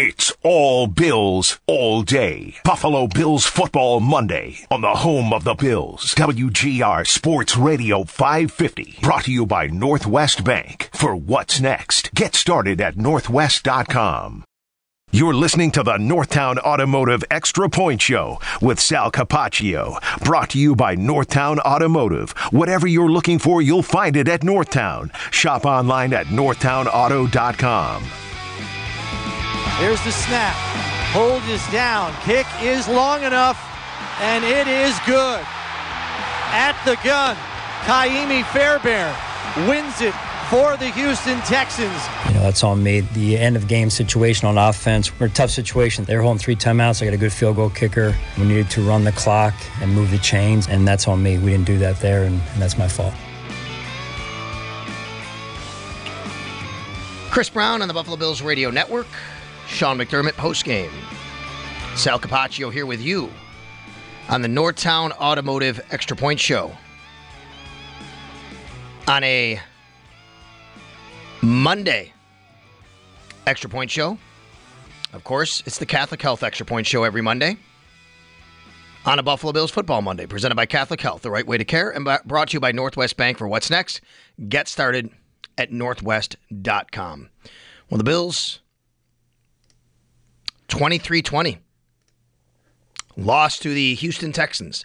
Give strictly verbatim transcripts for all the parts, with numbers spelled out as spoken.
It's all Bills, all day. Buffalo Bills Football Monday on the home of the Bills. W G R Sports Radio five fifty. Brought to you by Northwest Bank. For what's next, get started at northwest dot com. You're listening to the Northtown Automotive Extra Point Show with Sal Capaccio. Brought to you by Northtown Automotive. Whatever you're looking for, you'll find it at Northtown. Shop online at northtown auto dot com. Here's the snap. Hold is down. Kick is long enough, and it is good. At the gun, Kaimi Fairbairn wins it for the Houston Texans. You know, that's on me. The end of game situation on offense, we're in a tough situation. They were holding three timeouts. I got a good field goal kicker. We needed to run the clock and move the chains, and that's on me. We didn't do that there, and, and that's my fault. Chris Brown on the Buffalo Bills Radio Network. Sean McDermott postgame. Sal Capaccio here with you on the Northtown Automotive Extra Point Show on a Monday Extra Point Show. Of course, it's the Catholic Health Extra Point Show every Monday on a Buffalo Bills Football Monday, presented by Catholic Health, the right way to care, and brought to you by Northwest Bank. For what's next, get started at northwest dot com. Well, the Bills twenty-three twenty lost to the Houston Texans.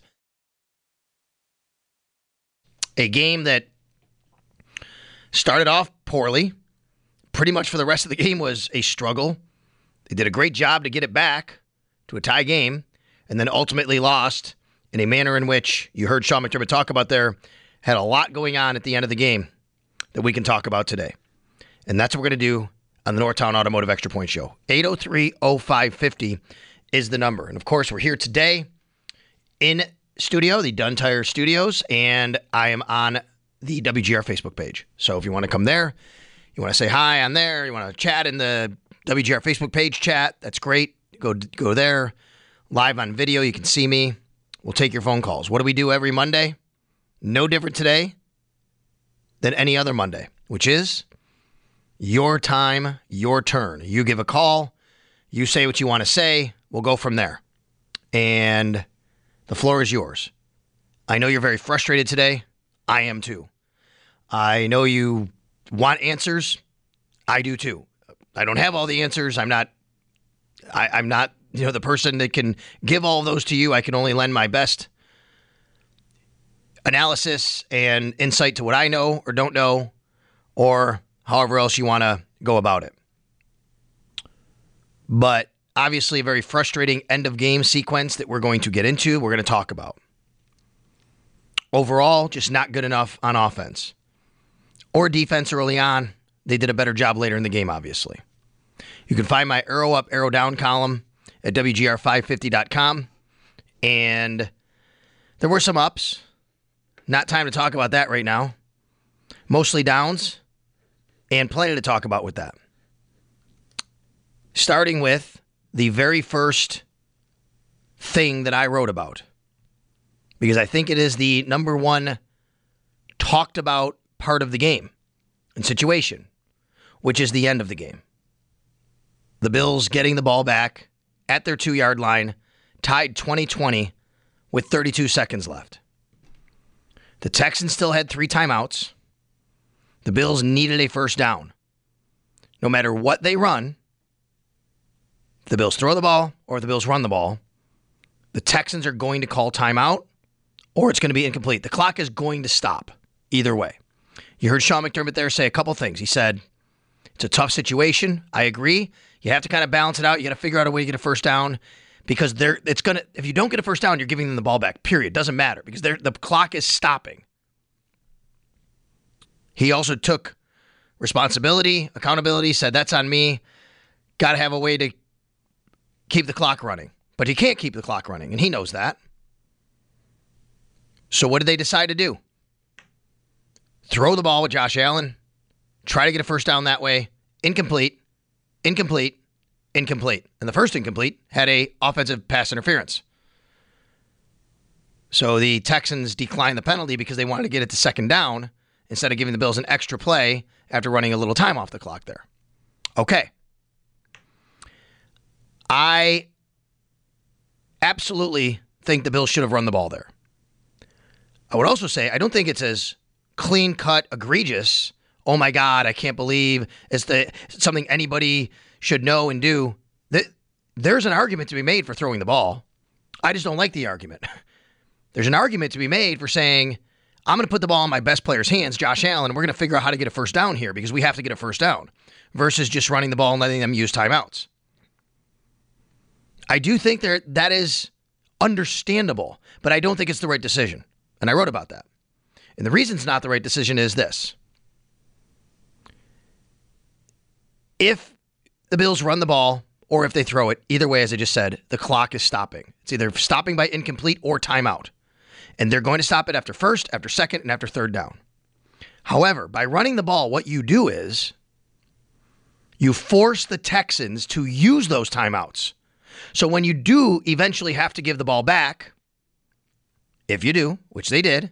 A game that started off poorly. Pretty much for the rest of the game was a struggle. They did a great job to get it back to a tie game, and then ultimately lost in a manner in which you heard Sean McDermott talk about there, had a lot going on at the end of the game that we can talk about today. And that's what we're going to do on the Northtown Automotive Extra Point Show. eight oh three oh five five oh is the number. And of course, we're here today in studio, the Dunn Tire Studios, and I am on the W G R Facebook page. So if you want to come there, you want to say hi on there, you want to chat in the W G R Facebook page chat, that's great. Go go there. Live on video, you can see me. We'll take your phone calls. What do we do every Monday? No different today than any other Monday, which is your time, your turn. You give a call, you say what you want to say, we'll go from there. And the floor is yours. I know you're very frustrated today. I am too. I know you want answers. I do too. I don't have all the answers. I'm not, I, I'm not, you know, the person that can give all of those to you. I can only lend my best analysis and insight to what I know or don't know, or however else you want to go about it. But obviously a very frustrating end of game sequence that we're going to get into, we're going to talk about. Overall, just not good enough on offense or defense early on. They did a better job later in the game, obviously. You can find my arrow up, arrow down column at W G R five fifty dot com. And there were some ups. Not time to talk about that right now. Mostly downs. And plenty to talk about with that. Starting with the very first thing that I wrote about. Because I think it is the number one talked about part of the game and situation, which is the end of the game. The Bills getting the ball back at their two-yard line, tied twenty twenty with thirty-two seconds left. The Texans still had three timeouts. The Bills needed a first down. No matter what they run, if the Bills throw the ball or if the Bills run the ball, the Texans are going to call timeout or it's going to be incomplete. The clock is going to stop either way. You heard Sean McDermott there say a couple things. He said, it's a tough situation. I agree. You have to kind of balance it out. You got to figure out a way to get a first down because they're, it's going to, if you don't get a first down, you're giving them the ball back, period. Doesn't matter because they're, the clock is stopping. He also took responsibility, accountability, said, that's on me. Got to have a way to keep the clock running. But he can't keep the clock running, and he knows that. So what did they decide to do? Throw the ball with Josh Allen, try to get a first down that way. Incomplete, incomplete, incomplete. And the first incomplete had a offensive pass interference. So the Texans declined the penalty because they wanted to get it to second down instead of giving the Bills an extra play after running a little time off the clock there. Okay. I absolutely think the Bills should have run the ball there. I would also say I don't think it's as clean-cut, egregious. Oh my God, I can't believe it's the it's something anybody should know and do. There's an argument to be made for throwing the ball. I just don't like the argument. There's an argument to be made for saying, I'm going to put the ball in my best player's hands, Josh Allen, and we're going to figure out how to get a first down here because we have to get a first down versus just running the ball and letting them use timeouts. I do think there that is understandable, but I don't think it's the right decision. And I wrote about that. And the reason it's not the right decision is this. If the Bills run the ball or if they throw it, either way, as I just said, the clock is stopping. It's either stopping by incomplete or timeout. And they're going to stop it after first, after second, and after third down. However, by running the ball, what you do is you force the Texans to use those timeouts. So when you do eventually have to give the ball back, if you do, which they did,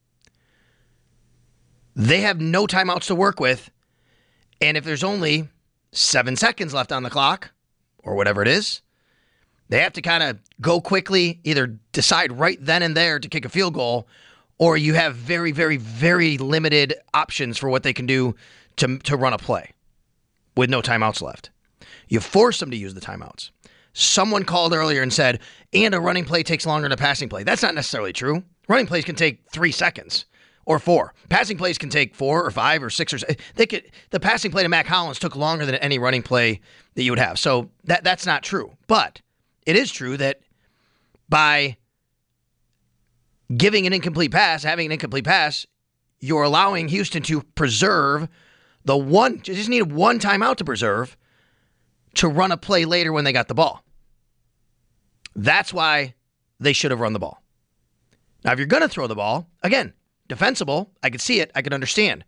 they have no timeouts to work with. And if there's only seven seconds left on the clock, or whatever it is, they have to kind of go quickly, either decide right then and there to kick a field goal, or you have very, very, very limited options for what they can do to, to run a play with no timeouts left. You force them to use the timeouts. Someone called earlier and said, and a running play takes longer than a passing play. That's not necessarily true. Running plays can take three seconds or four. Passing plays can take four or five or six or seven. They could, the passing play to Mac Hollins took longer than any running play that you would have. So that that's not true. But it is true that by giving an incomplete pass, having an incomplete pass, you're allowing Houston to preserve the one, you just needed one timeout to preserve to run a play later when they got the ball. That's why they should have run the ball. Now, if you're going to throw the ball, again, defensible, I could see it, I could understand.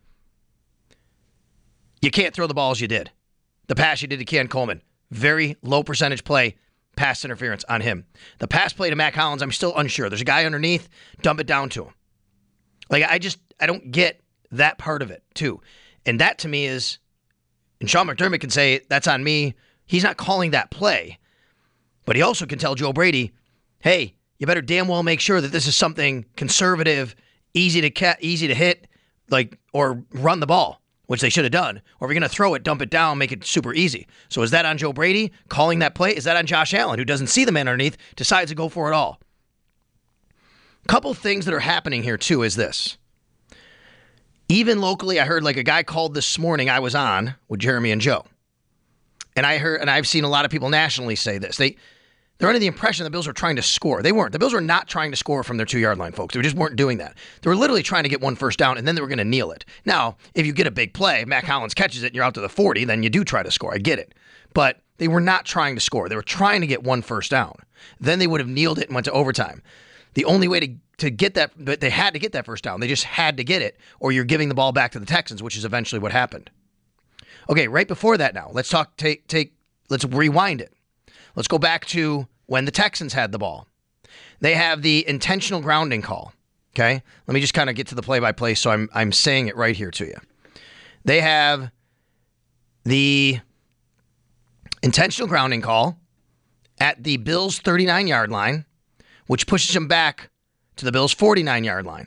You can't throw the ball as you did. The pass you did to Keon Coleman, very low percentage play, pass interference on him. The pass play to Mac Hollins, I'm still unsure. There's a guy underneath, dump it down to him. Like, I just, I don't get that part of it, too. And that, to me, is, and Sean McDermott can say, that's on me. He's not calling that play. But he also can tell Joe Brady, hey, you better damn well make sure that this is something conservative, easy to ca- easy to hit, like, or run the ball, which they should have done. Or if you're going to throw it, dump it down, make it super easy. So is that on Joe Brady calling that play? Is that on Josh Allen, who doesn't see the man underneath, decides to go for it all? Couple things that are happening here, too, is this. Even locally, I heard like a guy called this morning I was on with Jeremy and Joe. And I heard, and I've seen a lot of people nationally say this. They, they're under the impression the Bills were trying to score. They weren't. The Bills were not trying to score from their two-yard line, folks. They just weren't doing that. They were literally trying to get one first down, and then they were going to kneel it. Now, if you get a big play, Mac Hollins catches it, and you're out to the forty, then you do try to score. I get it. But they were not trying to score. They were trying to get one first down. Then they would have kneeled it and went to overtime. The only way to, to get that, but they had to get that first down. They just had to get it, or you're giving the ball back to the Texans, which is eventually what happened. Okay, right before that now, let's talk, take, take, let's rewind it. Let's go back to when the Texans had the ball. They have the intentional grounding call. Okay, let me just kind of get to the play-by-play so I'm I'm saying it right here to you. They have the intentional grounding call at the Bills' thirty-nine-yard line, which pushes them back to the Bills' forty-nine-yard line.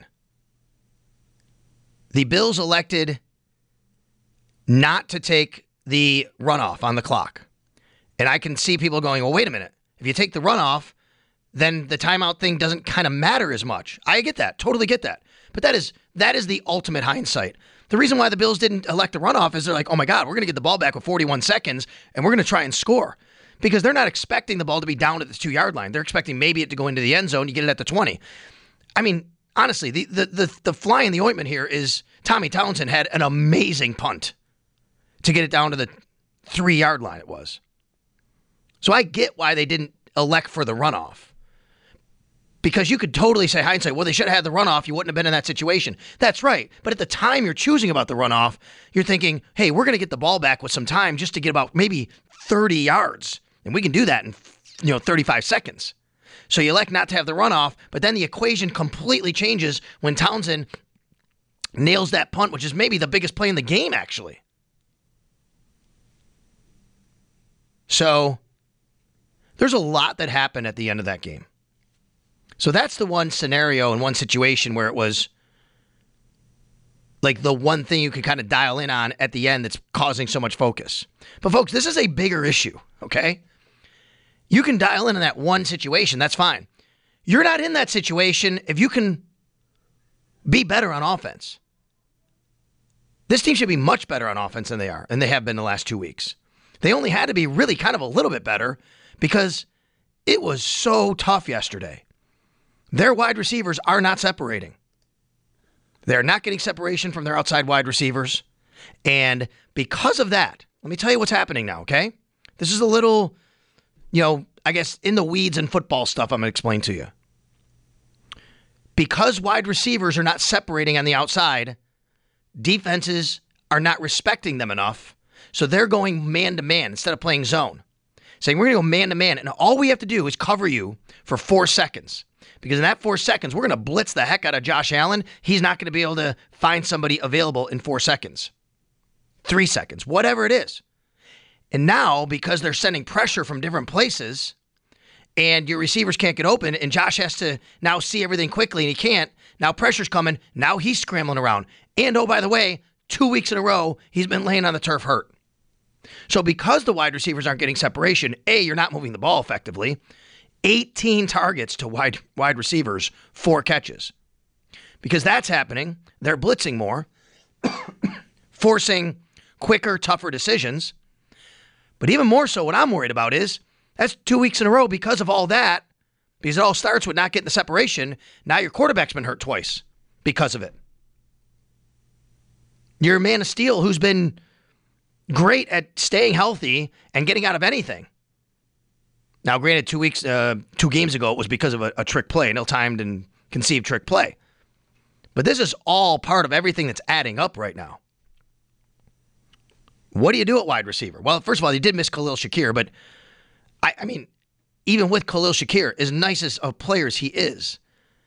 The Bills elected not to take the runoff on the clock. And I can see people going, well, wait a minute. If you take the runoff, then the timeout thing doesn't kind of matter as much. I get that. Totally get that. But that is that is the ultimate hindsight. The reason why the Bills didn't elect a runoff is they're like, oh my God, we're going to get the ball back with forty-one seconds, and we're going to try and score. Because they're not expecting the ball to be down at the two-yard line. They're expecting maybe it to go into the end zone. You get it at the twenty. I mean, honestly, the the the, the fly in the ointment here is Tommy Townsend had an amazing punt to get it down to the three-yard line it was. So I get why they didn't elect for the runoff. Because you could totally say hindsight, well, they should have had the runoff. You wouldn't have been in that situation. That's right. But at the time you're choosing about the runoff, you're thinking, hey, we're going to get the ball back with some time just to get about maybe thirty yards. And we can do that in, you know, thirty-five seconds. So you elect not to have the runoff, but then the equation completely changes when Townsend nails that punt, which is maybe the biggest play in the game, actually. So There's a lot that happened at the end of that game. So that's the one scenario and one situation where it was like the one thing you could kind of dial in on at the end that's causing so much focus. But folks, this is a bigger issue, okay? You can dial in on that one situation, that's fine. You're not in that situation if you can be better on offense. This team should be much better on offense than they are, and they have been the last two weeks. They only had to be really kind of a little bit better because it was so tough yesterday. Their wide receivers are not separating. They're not getting separation from their outside wide receivers. And because of that, let me tell you what's happening now, okay? This is a little, you know, I guess in the weeds and football stuff I'm going to explain to you. Because wide receivers are not separating on the outside, defenses are not respecting them enough. So they're going man-to-man instead of playing zone. Saying, we're going to go man-to-man, and all we have to do is cover you for four seconds. Because in that four seconds, we're going to blitz the heck out of Josh Allen. He's not going to be able to find somebody available in four seconds. Three seconds, whatever it is. And now, because they're sending pressure from different places, and your receivers can't get open, and Josh has to now see everything quickly, and he can't. Now pressure's coming. Now he's scrambling around. And, oh, by the way, two weeks in a row, he's been laying on the turf hurt. So because the wide receivers aren't getting separation, A, you're not moving the ball effectively. eighteen targets to wide wide receivers, four catches. Because that's happening, they're blitzing more, forcing quicker, tougher decisions. But even more so, what I'm worried about is that's two weeks in a row because of all that, because it all starts with not getting the separation. Now your quarterback's been hurt twice because of it. Your man of steel who's been great at staying healthy and getting out of anything. Now, granted, two weeks, uh, two games ago, it was because of a, a trick play, an ill-timed and conceived trick play. But this is all part of everything that's adding up right now. What do you do at wide receiver? Well, first of all, you did miss Khalil Shakir, but I, I mean, even with Khalil Shakir, as nice as of players he is,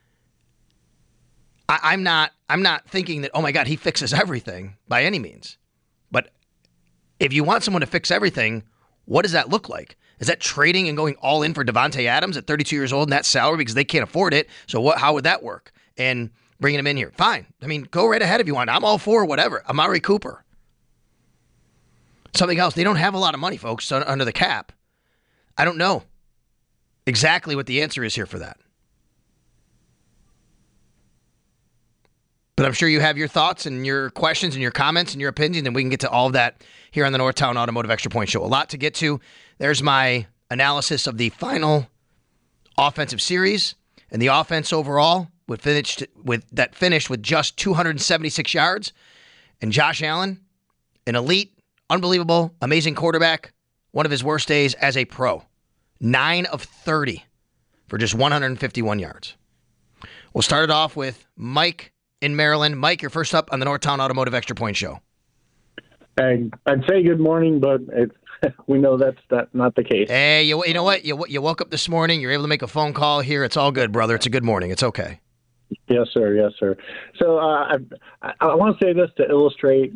I, I'm not, I'm not thinking that, oh my God, he fixes everything by any means. But if you want someone to fix everything, what does that look like? Is that trading and going all in for Devontae Adams at thirty-two years old and that salary because they can't afford it? So what? How would that work? And bringing him in here. Fine. I mean, go right ahead if you want. I'm all for whatever. Amari Cooper. Something else. They don't have a lot of money, folks, under the cap. I don't know exactly what the answer is here for that. But I'm sure you have your thoughts and your questions and your comments and your opinions, and we can get to all of that here on the Northtown Automotive Extra Point Show. A lot to get to. There's my analysis of the final offensive series, and the offense overall with finished with that finished with just two hundred seventy-six yards. And Josh Allen, an elite, unbelievable, amazing quarterback, one of his worst days as a pro. nine of thirty for just one hundred fifty-one yards. We'll start it off with Mike in Maryland. Mike, you're first up on the Northtown Automotive Extra Point Show. I'd, I'd say good morning, but it's, we know that's that, not the case. Hey, you, you know what? You, you woke up this morning. You're able to make a phone call here. It's all good, brother. It's a good morning. It's okay. Yes, sir. Yes, sir. So uh, I, I want to say this to illustrate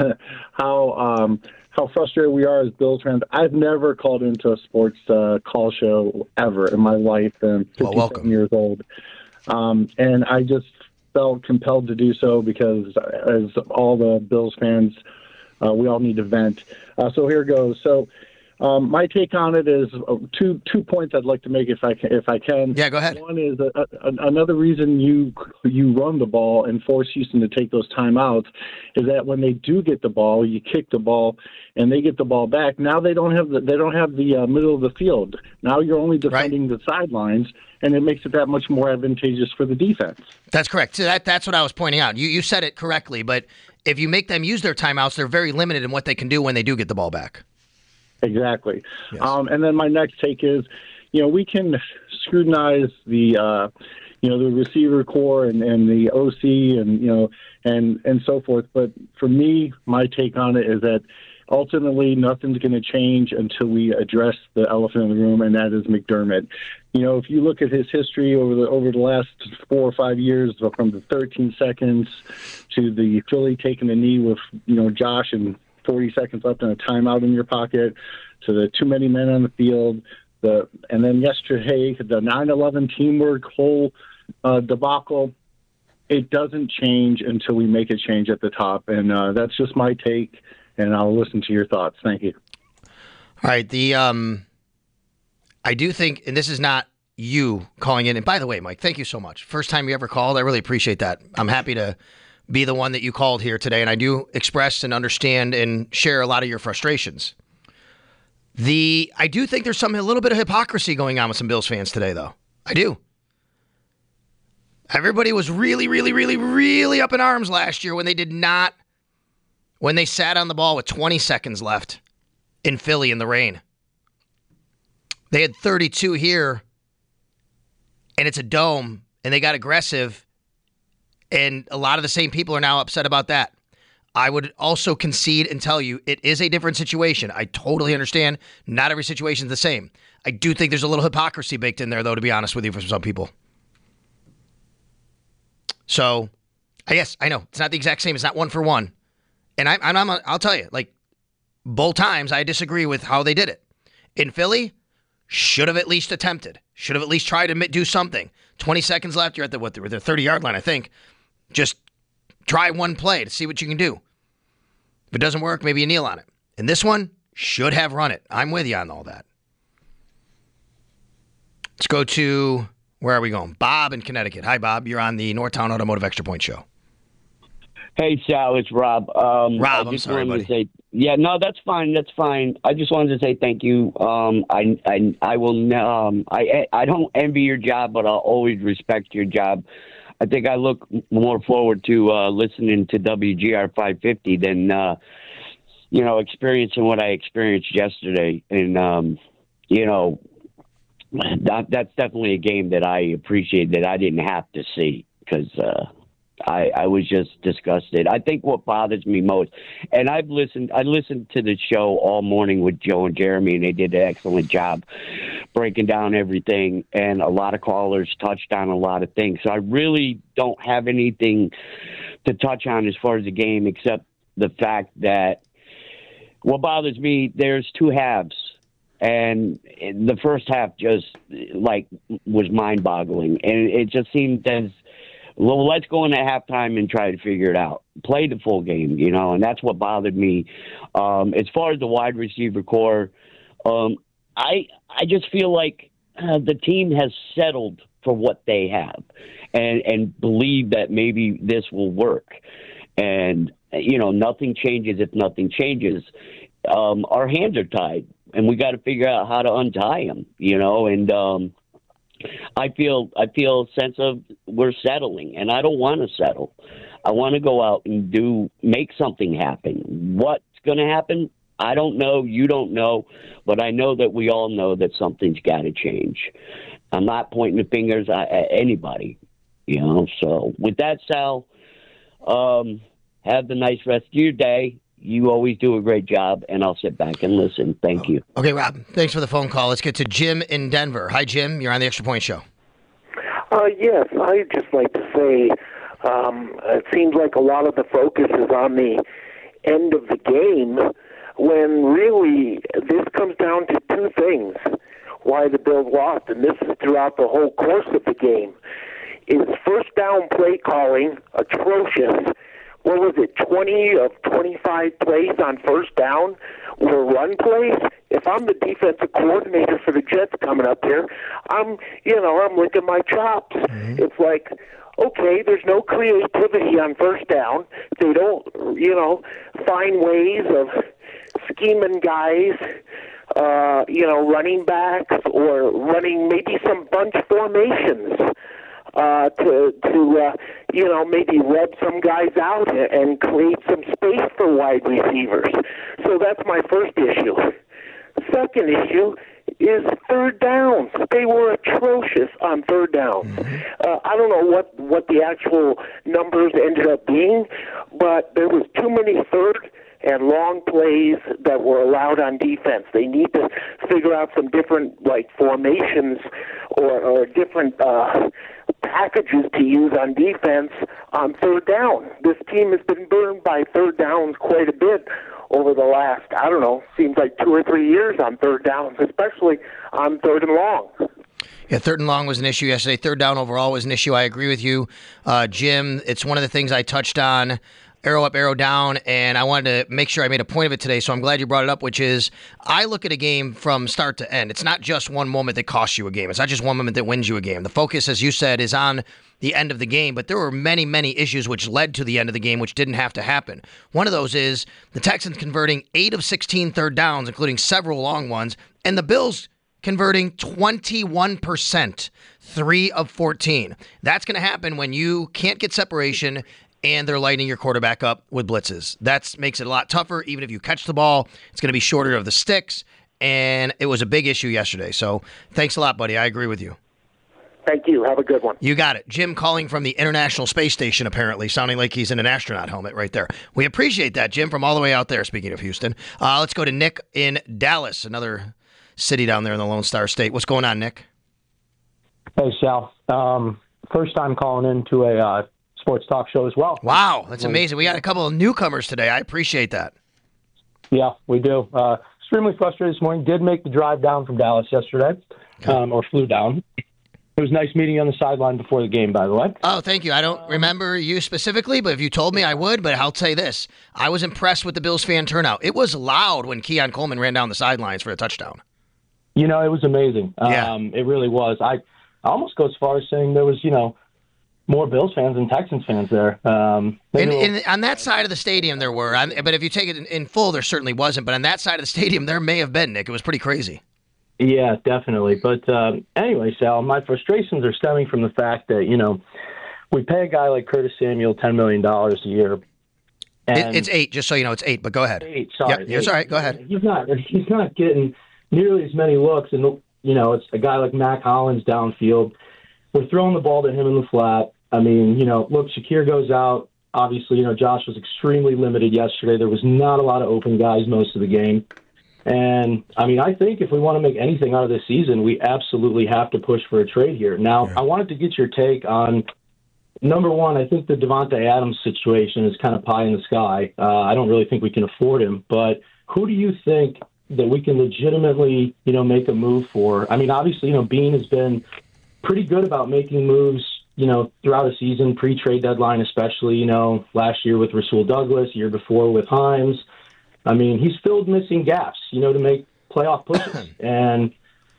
how um, how frustrated we are as Bills fans. I've never called into a sports uh, call show ever in my life. I'm fifty-seven well, welcome. years old. Um, and I just felt compelled to do so because as all the Bills fans, uh, we all need to vent. Uh, so here goes. So um, my take on it is uh, two two points I'd like to make if I can. If I can. Yeah, go ahead. One is a, a, another reason you you run the ball and force Houston to take those timeouts is that when they do get the ball, you kick the ball and they get the ball back. Now they don't have the they don't have the uh, middle of the field. Now you're only defending right. the sidelines, and it makes it that much more advantageous for the defense. That's correct. So that that's what I was pointing out. You you said it correctly, but if you make them use their timeouts, they're very limited in what they can do when they do get the ball back. Exactly. Yes. Um, and then my next take is, you know, we can scrutinize the, uh, you know, the receiver core and, and the O C and, you know, and, and so forth. But for me, my take on it is that ultimately nothing's going to change until we address the elephant in the room, and that is McDermott. You know, if you look at his history over the over the last four or five years, from the thirteen seconds to the Philly taking a knee with, you know, Josh and forty seconds left and a timeout in your pocket, to the too many men on the field, The and then yesterday, the nine eleven teamwork whole uh, debacle, it doesn't change until we make a change at the top. And uh, that's just my take, and I'll listen to your thoughts. Thank you. All right. The um, I do think, and this is not you calling in. And by the way, Mike, thank you so much. First time you ever called. I really appreciate that. I'm happy to be the one that you called here today. And I do express and understand and share a lot of your frustrations. The I do think there's some a little bit of hypocrisy going on with some Bills fans today, though. I do. Everybody was really, really, really, really up in arms last year when they did not, when they sat on the ball with twenty seconds left in Philly in the rain. They had thirty-two here, and it's a dome, and they got aggressive, and a lot of the same people are now upset about that. I would also concede and tell you it is a different situation. I totally understand. Not every situation is the same. I do think there's a little hypocrisy baked in there, though, to be honest with you, for some people. So, yes, I know. It's not the exact same. It's not one for one. And I, I'm, I'm, I'll tell you, like, both times I disagree with how they did it. In Philly, should have at least attempted. Should have at least tried to do something. twenty seconds left. You're at the, what, the thirty-yard line, I think. Just try one play to see what you can do. If it doesn't work, maybe you kneel on it. And this one, should have run it. I'm with you on all that. Let's go to, where are we going? Bob in Connecticut. Hi, Bob. You're on the Northtown Automotive Extra Point Show. Hey, Sal, it's Rob. Um, Rob, I I'm just sorry, wanted buddy. to say, yeah, no, that's fine. That's fine. I just wanted to say thank you. Um, I, I, I will. Um, I, I don't envy your job, but I'll always respect your job. I think I look more forward to uh, listening to W G R five fifty than, uh, you know, experiencing what I experienced yesterday. And, um, you know, that, that's definitely a game that I appreciate that I didn't have to see because uh, I, I was just disgusted. I think what bothers me most, and I've listened, I listened to the show all morning with Joe and Jeremy, and they did an excellent job breaking down everything, and a lot of callers touched on a lot of things. So I really don't have anything to touch on as far as the game, except the fact that what bothers me, there's two halves. And the first half just, like, was mind-boggling. And it just seemed as, well, let's go into halftime and try to figure it out. Play the full game, you know, and that's what bothered me. Um, as far as the wide receiver core, um, I I just feel like uh, the team has settled for what they have and, and believe that maybe this will work. And, you know, nothing changes if nothing changes. Um, our hands are tied, and we got to figure out how to untie them, you know, and um, I feel I feel a sense of we're settling, and I don't want to settle. I want to go out and do make something happen. What's going to happen? I don't know. You don't know. But I know that we all know that something's got to change. I'm not pointing the fingers at anybody, you know. So with that, Sal, um, have the nice rest of your day. You always do a great job, and I'll sit back and listen. Thank you. Okay, Rob, thanks for the phone call. Let's get to Jim in Denver. Hi, Jim. You're on the Extra Point Show. Uh, yes, I'd just like to say um, it seems like a lot of the focus is on the end of the game when really this comes down to two things why the Bills lost, and this is throughout the whole course of the game. Is first down play calling atrocious. What was it, twenty of twenty-five plays on first down were run plays? If I'm the defensive coordinator for the Jets coming up here, I'm, you know, I'm licking my chops. Mm-hmm. It's like, okay, there's no creativity on first down. They don't, you know, find ways of scheming guys, uh, you know, running backs or running maybe some bunch formations. Uh, to, to uh, you know, maybe rub some guys out and create some space for wide receivers. So that's my first issue. Second issue is third downs. They were atrocious on third downs. Mm-hmm. Uh, I don't know what, what the actual numbers ended up being, but there was too many third and long plays that were allowed on defense. They need to figure out some different, like, formations or, or different uh, packages to use on defense on third down. This team has been burned by third downs quite a bit over the last, I don't know, seems like two or three years on third downs, especially on third and long. Yeah, third and long was an issue yesterday. Third down overall was an issue. I agree with you, uh, Jim. It's one of the things I touched on, arrow up, arrow down, and I wanted to make sure I made a point of it today, so I'm glad you brought it up, which is I look at a game from start to end. It's not just one moment that costs you a game. It's not just one moment that wins you a game. The focus, as you said, is on the end of the game, but there were many, many issues which led to the end of the game, which didn't have to happen. One of those is the Texans converting eight of sixteen third downs, including several long ones, and the Bills converting twenty-one percent, three of fourteen. That's going to happen when you can't get separation and they're lighting your quarterback up with blitzes. That makes it a lot tougher. Even if you catch the ball, it's going to be shorter of the sticks, and it was a big issue yesterday. So thanks a lot, buddy. I agree with you. Thank you. Have a good one. You got it. Jim calling from the International Space Station, apparently, sounding like he's in an astronaut helmet right there. We appreciate that, Jim, from all the way out there, speaking of Houston. Uh, let's go to Nick in Dallas, another city down there in the Lone Star State. What's going on, Nick? Hey, Sal. Um, first time calling into a uh, sports talk show as well. Wow, that's amazing. We got a couple of newcomers today. I appreciate that. Yeah, we do. Uh, extremely frustrated this morning. Did make the drive down from Dallas yesterday, um, or flew down. It was nice meeting you on the sideline before the game, by the way. Oh, thank you. I don't remember you specifically, but if you told me, I would. But I'll say this. I was impressed with the Bills fan turnout. It was loud when Keon Coleman ran down the sidelines for a touchdown. You know, it was amazing. Yeah. Um, it really was. I, I almost go as far as saying there was, you know, more Bills fans than Texans fans there. Um, in, little... in, on that side of the stadium, there were. But if you take it in, in full, there certainly wasn't. But on that side of the stadium, there may have been, Nick. It was pretty crazy. Yeah, definitely. But um, anyway, Sal, my frustrations are stemming from the fact that, you know, we pay a guy like Curtis Samuel ten million dollars a year. And it, it's eight, just so you know, it's eight, but go ahead. Eight, sorry. Yep, it's all right, go ahead. He's not, he's not getting nearly as many looks. And, you know, it's a guy like Mac Hollins downfield. We're throwing the ball to him in the flat. I mean, you know, look, Shakir goes out. Obviously, you know, Josh was extremely limited yesterday. There was not a lot of open guys most of the game. And, I mean, I think if we want to make anything out of this season, we absolutely have to push for a trade here. Now, yeah. I wanted to get your take on, number one, I think the Davante Adams situation is kind of pie in the sky. Uh, I don't really think we can afford him. But who do you think that we can legitimately, you know, make a move for? I mean, obviously, you know, Bean has been pretty good about making moves, you know, throughout a season, pre-trade deadline especially, you know, last year with Rasul Douglas, year before with Himes. I mean, he's filled missing gaps, you know, to make playoff pushes. And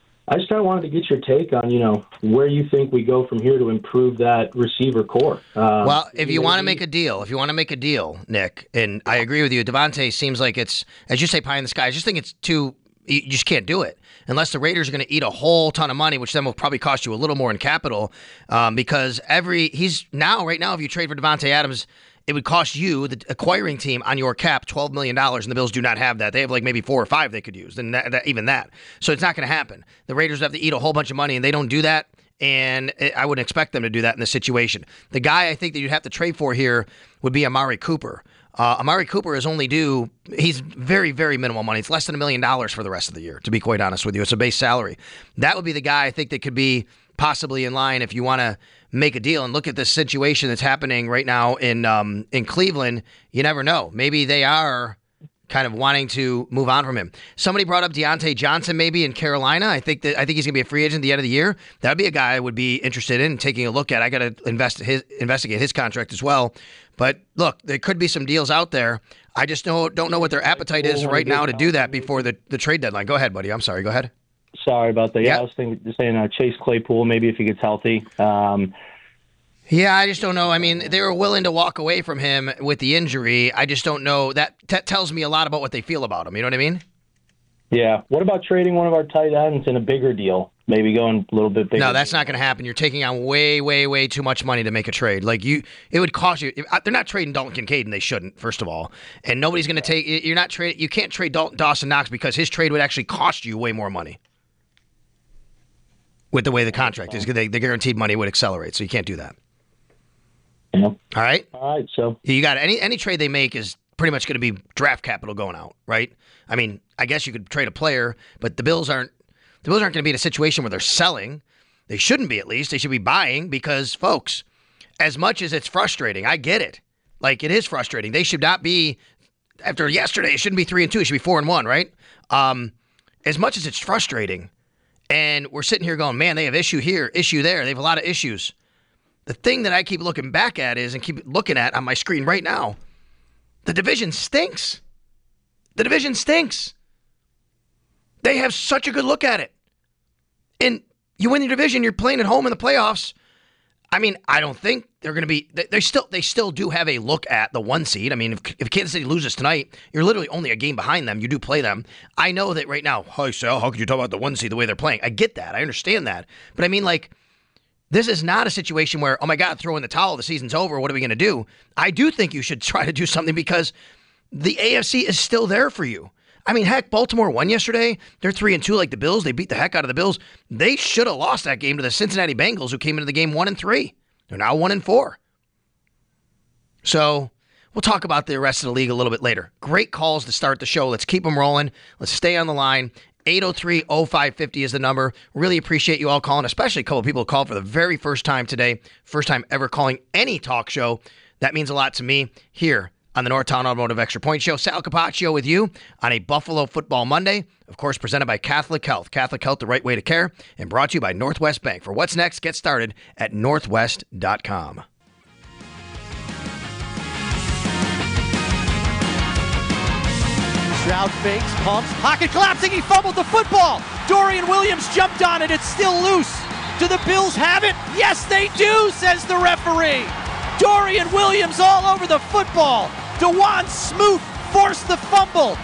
I just kind of wanted to get your take on, you know, where you think we go from here to improve that receiver core. Um, well, if you want to make a deal, if you want to make a deal, Nick, and I agree with you, Davante seems like it's, as you say, pie in the sky. I just think it's too, you just can't do it unless the Raiders are going to eat a whole ton of money, which then will probably cost you a little more in capital um, because every, he's now, right now, if you trade for Davante Adams, it would cost you, the acquiring team, on your cap twelve million dollars, and the Bills do not have that. They have like maybe four or five they could use, and that, that, even that. So it's not going to happen. The Raiders have to eat a whole bunch of money, and they don't do that, and I wouldn't expect them to do that in this situation. The guy I think that you'd have to trade for here would be Amari Cooper. Uh, Amari Cooper is only due, he's very, very minimal money. It's less than a million dollars for the rest of the year, to be quite honest with you. It's a base salary. That would be the guy I think that could be possibly in line if you want to make a deal. And look at this situation that's happening right now in um, in Cleveland. You never know. Maybe they are kind of wanting to move on from him. Somebody brought up Deontay Johnson maybe in Carolina. I think that I think he's going to be a free agent at the end of the year. That would be a guy I would be interested in taking a look at. I got to invest his investigate his contract as well. But look, there could be some deals out there. I just don't don't know what their appetite is right now to do that before the, the trade deadline. Go ahead, buddy. I'm sorry. Go ahead. Sorry about that. Yeah, yep. I was thinking, just saying uh, Chase Claypool, maybe if he gets healthy. Um, yeah, I just don't know. I mean, they were willing to walk away from him with the injury. I just don't know. That t- tells me a lot about what they feel about him. You know what I mean? Yeah. What about trading one of our tight ends in a bigger deal? Maybe going a little bit bigger. No, that's not going to happen. You're taking on way, way, way too much money to make a trade. Like you, it would cost you. If, they're not trading Dalton Kincaid, and they shouldn't. First of all, and nobody's going to take. You're not trade. You can't trade Dalton, Dawson Knox because his trade would actually cost you way more money. With the way the contract is, the, the guaranteed money would accelerate, so you can't do that. Yeah. All right. All right. So you got any any trade they make is pretty much going to be draft capital going out, right? I mean, I guess you could trade a player, but the Bills aren't. The Bills aren't going to be in a situation where they're selling. They shouldn't be, at least. They should be buying because, folks, as much as it's frustrating, I get it. Like, it is frustrating. They should not be after yesterday, it shouldn't be three and two. It should be four and one, right? Um, as much as it's frustrating, and we're sitting here going, man, they have issue here, issue there. They have a lot of issues. The thing that I keep looking back at is, and keep looking at on my screen right now, the division stinks. The division stinks. They have such a good look at it. And you win your division, you're playing at home in the playoffs. I mean, I don't think they're going to be. They, they still, they still do have a look at the one seed. I mean, if, if Kansas City loses tonight, you're literally only a game behind them. You do play them. I know that right now. Hi, Sal. How could you talk about the one seed the way they're playing? I get that. I understand that. But I mean, like, this is not a situation where, oh my God, throw in the towel. The season's over. What are we going to do? I do think you should try to do something because the A F C is still there for you. I mean, heck, Baltimore won yesterday. They're three and two like the Bills. They beat the heck out of the Bills. They should have lost that game to the Cincinnati Bengals, who came into the game one and three. They're now one and four. So we'll talk about the rest of the league a little bit later. Great calls to start the show. Let's keep them rolling. Let's stay on the line. eight oh three oh five fifty is the number. Really appreciate you all calling, especially a couple of people who called for the very first time today. First time ever calling any talk show. That means a lot to me here on the Northtown Automotive Extra Point Show. Sal Capaccio with you on a Buffalo Football Monday. Of course, presented by Catholic Health. Catholic Health, the right way to care. And brought to you by Northwest Bank. For what's next, get started at northwest dot com. Stroud fakes, pumps, pocket collapsing, he fumbled the football. Dorian Williams jumped on it, it's still loose. Do the Bills have it? Yes, they do, says the referee. Dorian Williams all over the football. DeJuan Smoot forced the fumble.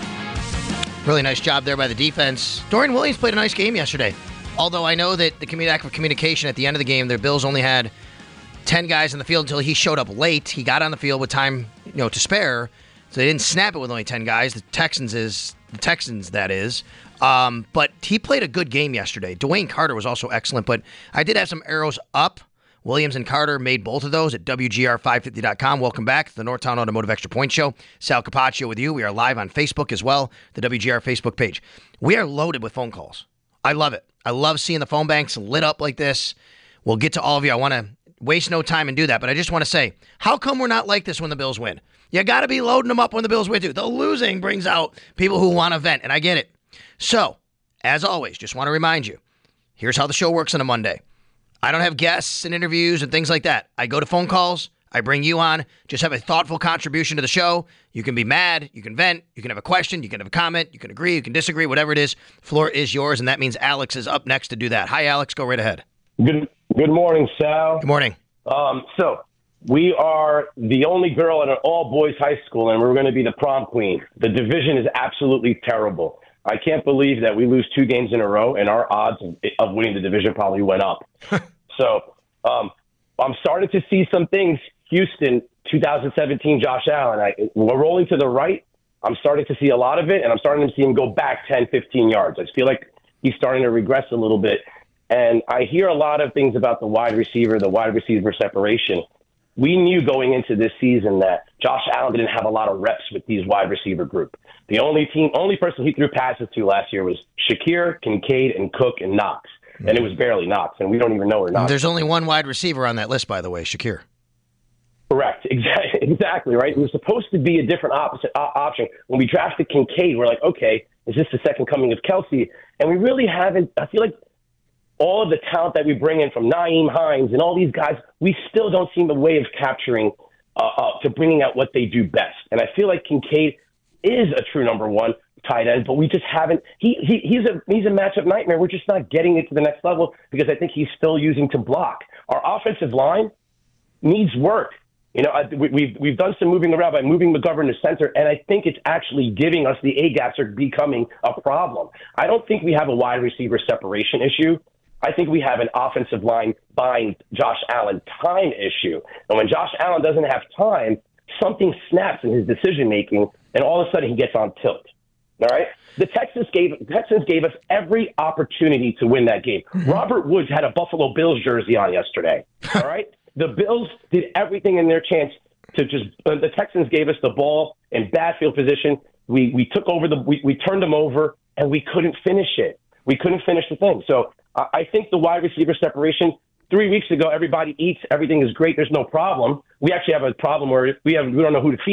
Really nice job there by the defense. Dorian Williams played a nice game yesterday. Although I know that the commu- lack of communication at the end of the game, the Bills only had ten guys in the field until he showed up late. He got on the field with time, you know, to spare. So they didn't snap it with only ten guys. The Texans is the Texans, that is. Um, but he played a good game yesterday. Dwayne Carter was also excellent, but I did have some arrows up. Williams and Carter made both of those at W G R five fifty dot com. Welcome back to the Northtown Automotive Extra Point Show. Sal Capaccio with you. We are live on Facebook as well, the W G R Facebook page. We are loaded with phone calls. I love it. I love seeing the phone banks lit up like this. We'll get to all of you. I want to waste no time and do that, but I just want to say, how come we're not like this when the Bills win? You got to be loading them up when the Bills win too. The losing brings out people who want to vent, and I get it. So, as always, just want to remind you, here's how the show works on a Monday. I don't have guests and interviews and things like that. I go to phone calls. I bring you on. Just have a thoughtful contribution to the show. You can be mad. You can vent. You can have a question. You can have a comment. You can agree. You can disagree. Whatever it is, floor is yours, and that means Alex is up next to do that. Hi, Alex. Go right ahead. Good Good morning, Sal. Good morning. Um, so we are the only girl at an all-boys high school, and we're going to be the prom queen. The division is absolutely terrible. I can't believe that we lose two games in a row, and our odds of, of winning the division probably went up. so um, I'm starting to see some things. Houston, two thousand seventeen, Josh Allen. I, we're rolling to the right. I'm starting to see a lot of it, and I'm starting to see him go back ten, fifteen yards. I feel like he's starting to regress a little bit. And I hear a lot of things about the wide receiver, the wide receiver separation. We knew going into this season that Josh Allen didn't have a lot of reps with these wide receiver group. The only team, only person he threw passes to last year was Shakir, Kincaid, and Cook and Knox. Mm-hmm. And it was barely Knox, and we don't even know where Knox. There's only one wide receiver on that list, by the way, Shakir. Correct. Exactly. Exactly. Right. It was supposed to be a different opposite uh, option. When we drafted Kincaid, we're like, okay, is this the second coming of Kelsey? And we really haven't. I feel like all of the talent that we bring in from Nyheim Hines and all these guys, we still don't see the way of capturing uh, uh, to bringing out what they do best. And I feel like Kincaid is a true number one tight end, but we just haven't. He, he he's a he's a matchup nightmare. We're just not getting it to the next level because I think he's still using to block. Our offensive line needs work. You know, I, we, we've we've done some moving around by moving McGovern to center, and I think it's actually giving us the A gaps are becoming a problem. I don't think we have a wide receiver separation issue. I think we have an offensive line buying Josh Allen time issue. And when Josh Allen doesn't have time, something snaps in his decision making, and all of a sudden he gets on tilt. All right. The Texans gave Texans gave us every opportunity to win that game. Mm-hmm. Robert Woods had a Buffalo Bills jersey on yesterday. All right. The Bills did everything in their chance to just. Uh, the Texans gave us the ball in bad field position. We we took over the. We, we turned them over, and we couldn't finish it. We couldn't finish the thing. So uh, I think the wide receiver separation. Three weeks ago, everybody eats. Everything is great. There's no problem. We actually have a problem where we have we don't know who to feed.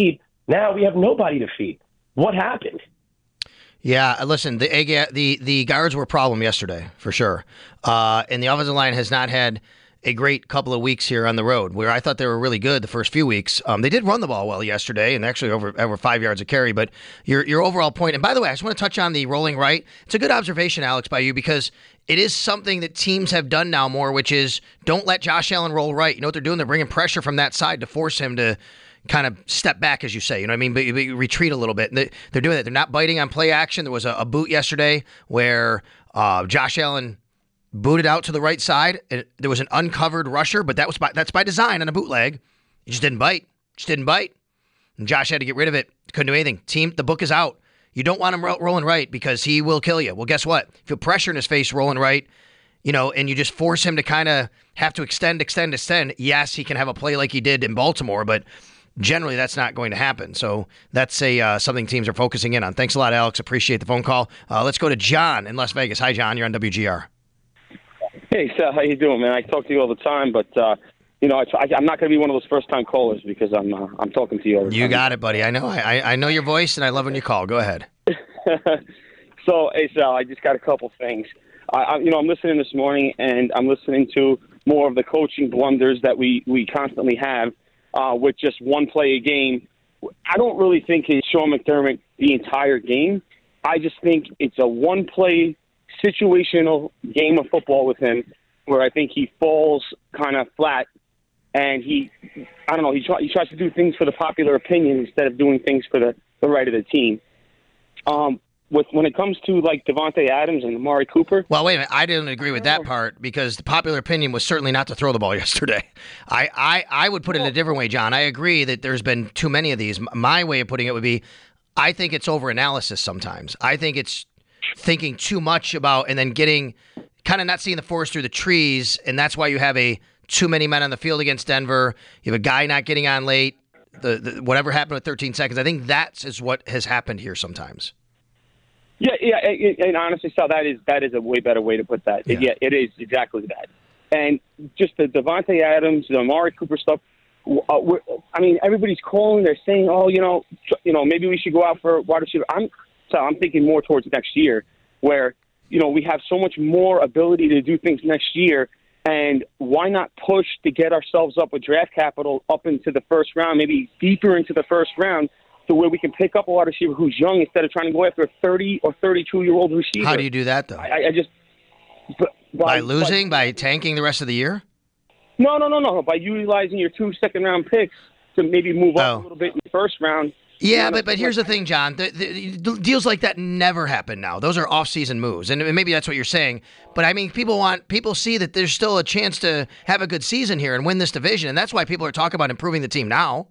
Now we have nobody to feed. What happened? Yeah, listen, the the the guards were a problem yesterday, for sure. Uh, and the offensive line has not had a great couple of weeks here on the road, where I thought they were really good the first few weeks. Um, they did run the ball well yesterday, and actually over over five yards a carry. But your your overall point, and by the way, I just want to touch on the rolling right. It's a good observation, Alex, by you, because it is something that teams have done now more, which is don't let Josh Allen roll right. You know what they're doing? They're bringing pressure from that side to force him to kind of step back, as you say, you know what I mean? But, but you retreat a little bit. They, they're doing it. They're not biting on play action. There was a, a boot yesterday where uh, Josh Allen booted out to the right side. And there was an uncovered rusher, but that was by, that's by design on a bootleg. He just didn't bite. Just didn't bite. And Josh had to get rid of it. Couldn't do anything. Team, the book is out. You don't want him ro- rolling right because he will kill you. Well, guess what? If you pressure in his face rolling right, you know, and you just force him to kind of have to extend, extend, extend, yes, he can have a play like he did in Baltimore, but generally, that's not going to happen. So that's a uh, something teams are focusing in on. Thanks a lot, Alex. Appreciate the phone call. Uh, let's go to John in Las Vegas. Hi, John. You're on W G R. Hey, Sal. How you doing, man? I talk to you all the time, but uh, you know, I, I, I'm not going to be one of those first-time callers because I'm uh, I'm talking to you all the time. You got it, buddy. I know. I I know your voice, and I love when you call. Go ahead. So, hey, Sal. I just got a couple things. I, I, you know, I'm listening this morning, and I'm listening to more of the coaching blunders that we we constantly have. Uh, with just one play a game. I don't really think it's Sean McDermott the entire game. I just think it's a one-play situational game of football with him where I think he falls kind of flat and he, I don't know, he, try, he tries to do things for the popular opinion instead of doing things for the, the right of the team. Um, with when it comes to like Devontae Adams and Amari Cooper. Well, wait a minute. I didn't agree with that part because the popular opinion was certainly not to throw the ball yesterday. I, I, I would put it a different way, John. I agree that there's been too many of these. My way of putting it would be I think it's overanalysis sometimes. I think it's thinking too much about and then getting kind of not seeing the forest through the trees, and that's why you have a too many men on the field against Denver. You have a guy not getting on late. The, the whatever happened with thirteen seconds. I think that is what has happened here sometimes. Yeah, yeah, and, and honestly, Sal, that is that is a way better way to put that. Yeah, yeah it is exactly that. And just the Devontae Adams, the Amari Cooper stuff. Uh, we're, I mean, everybody's calling. They're saying, "Oh, you know, you know, maybe we should go out for wide receiver." I'm, so I'm thinking more towards next year, where you know we have so much more ability to do things next year. And why not push to get ourselves up with draft capital up into the first round, maybe deeper into the first round, to where we can pick up a wide receiver who's young instead of trying to go after a thirty or thirty-two-year-old receiver. How do you do that, though? I, I just by, by losing, by, by tanking the rest of the year? No, no, no, no. By utilizing your two second-round picks to maybe move up oh. a little bit in the first round. Yeah, but but here's the thing, John. The, the, the deals like that never happen now. Those are off-season moves, and maybe that's what you're saying. But I mean, people want people see that there's still a chance to have a good season here and win this division, and that's why people are talking about improving the team now.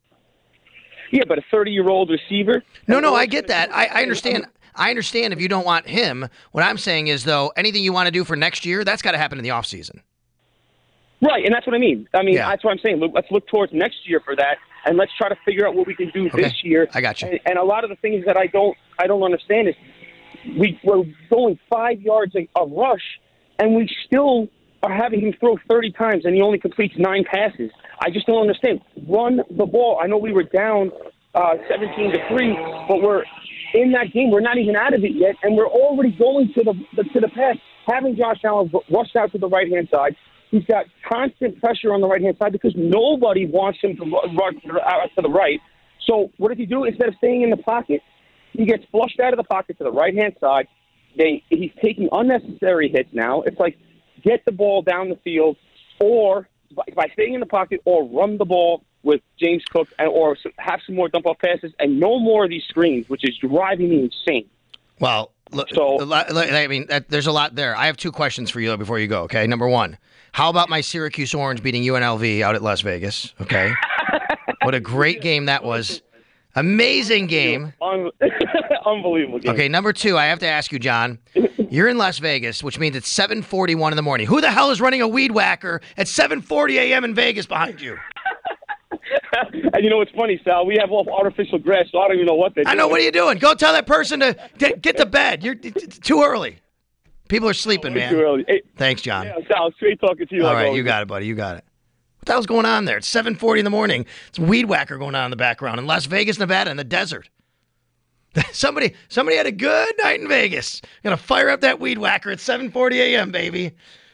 Yeah, but a thirty-year-old receiver. No, no, I get that. I, I understand. I understand if you don't want him. What I'm saying is, though, anything you want to do for next year, that's got to happen in the offseason. Right, and that's what I mean. I mean, yeah. that's what I'm saying. Let's look towards next year for that, and let's try to figure out what we can do okay. this year. I got you. And, and a lot of the things that I don't, I don't understand is we, we're going five yards a, a rush, and we still are having him throw thirty times, and he only completes nine passes. I just don't understand. Run the ball. I know we were down uh, seventeen to three, but we're in that game. We're not even out of it yet, and we're already going to the, the to the pass. Having Josh Allen rush out to the right hand side. He's got constant pressure on the right-hand side because nobody wants him to run out to the right. So what does he do? Instead of staying in the pocket, he gets flushed out of the pocket to the right-hand side. They He's taking unnecessary hits now. It's like get the ball down the field or by, by staying in the pocket or run the ball with James Cook and, or have some more dump-off passes and no more of these screens, which is driving me insane. Well, look, so, I mean, there's a lot there. I have two questions for you before you go, okay? Number one. How about my Syracuse Orange beating U N L V out at Las Vegas? Okay. What a great game that was. Amazing game. Unbelievable game. Okay, number two, I have to ask you, John. You're in Las Vegas, which means it's seven forty-one in the morning. Who the hell is running a weed whacker at seven forty a.m. in Vegas behind you? And you know what's funny, Sal? We have all artificial grass, so I don't even know what they're doing. I know. What are you doing? Go tell that person to get, get to bed. You're it's too early. People are sleeping, oh, man. Too early. Hey, Thanks, John. Yeah, Sal, it's great talking to you. All like right, always. you got it, buddy. You got it. What the hell's going on there? It's seven forty in the morning. It's Weed Whacker going on in the background in Las Vegas, Nevada, in the desert. somebody somebody had a good night in Vegas. Gonna fire up that Weed Whacker at seven forty a.m., baby.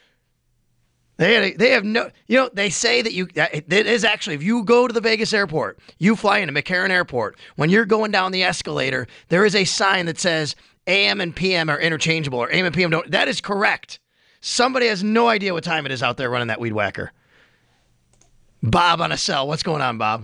They had a, they have no, you know, they say that you, it is actually, if you go to the Vegas airport, you fly into McCarran Airport, when you're going down the escalator, there is a sign that says A M and P M are interchangeable, or A M and P M don't. That is correct. Somebody has no idea what time it is out there running that Weed Whacker. Bob on a cell. What's going on, Bob?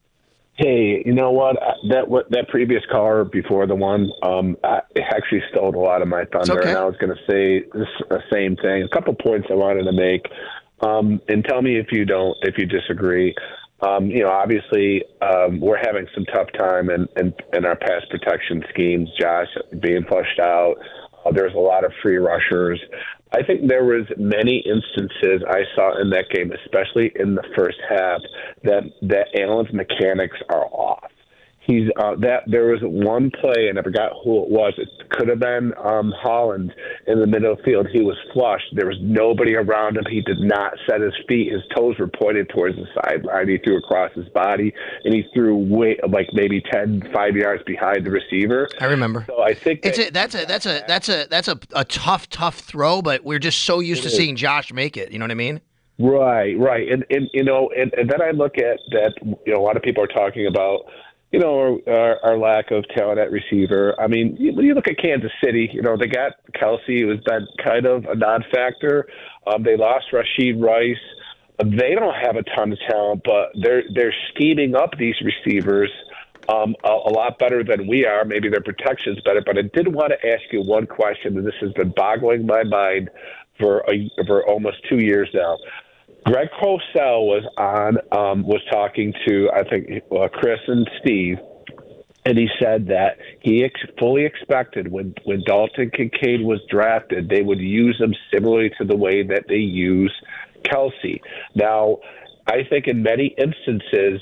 Hey, you know what? That what that previous caller before the one, um, I actually stole a lot of my thunder, okay. and I was going to say this uh, same thing. A couple points I wanted to make, um, and tell me if you don't, if you disagree. Um, you know, obviously, um, we're having some tough time in, in, in our pass protection schemes. Josh being flushed out. Uh, there's a lot of free rushers. I think there was many instances I saw in that game, especially in the first half, that that Allen's mechanics are off. He's uh, that there was one play, and I forgot who it was. It could have been um, Holland in the middle of the field. He was flushed. There was nobody around him. He did not set his feet. His toes were pointed towards the sideline. He threw across his body, and he threw way like maybe ten, five yards behind the receiver. I remember. So I think it's that, a, that's a that's a that's a that's a, a tough tough throw, but we're just so used to is. seeing Josh make it. You know what I mean? Right, right, and and you know, and, and then I look at that. You know, a lot of people are talking about. You know, our, our lack of talent at receiver. I mean, when you look at Kansas City, you know, they got Kelsey, who has been kind of a non-factor. Um, they lost Rashid Rice. They don't have a ton of talent, but they're they're scheming up these receivers um, a, a lot better than we are. Maybe their protection's better. But I did want to ask you one question, and this has been boggling my mind for a, for almost two years now. Greg Cosell was on, um, was talking to, I think, uh, Chris and Steve, and he said that he ex- fully expected when, when Dalton Kincaid was drafted, they would use him similarly to the way that they use Kelsey. Now, I think in many instances,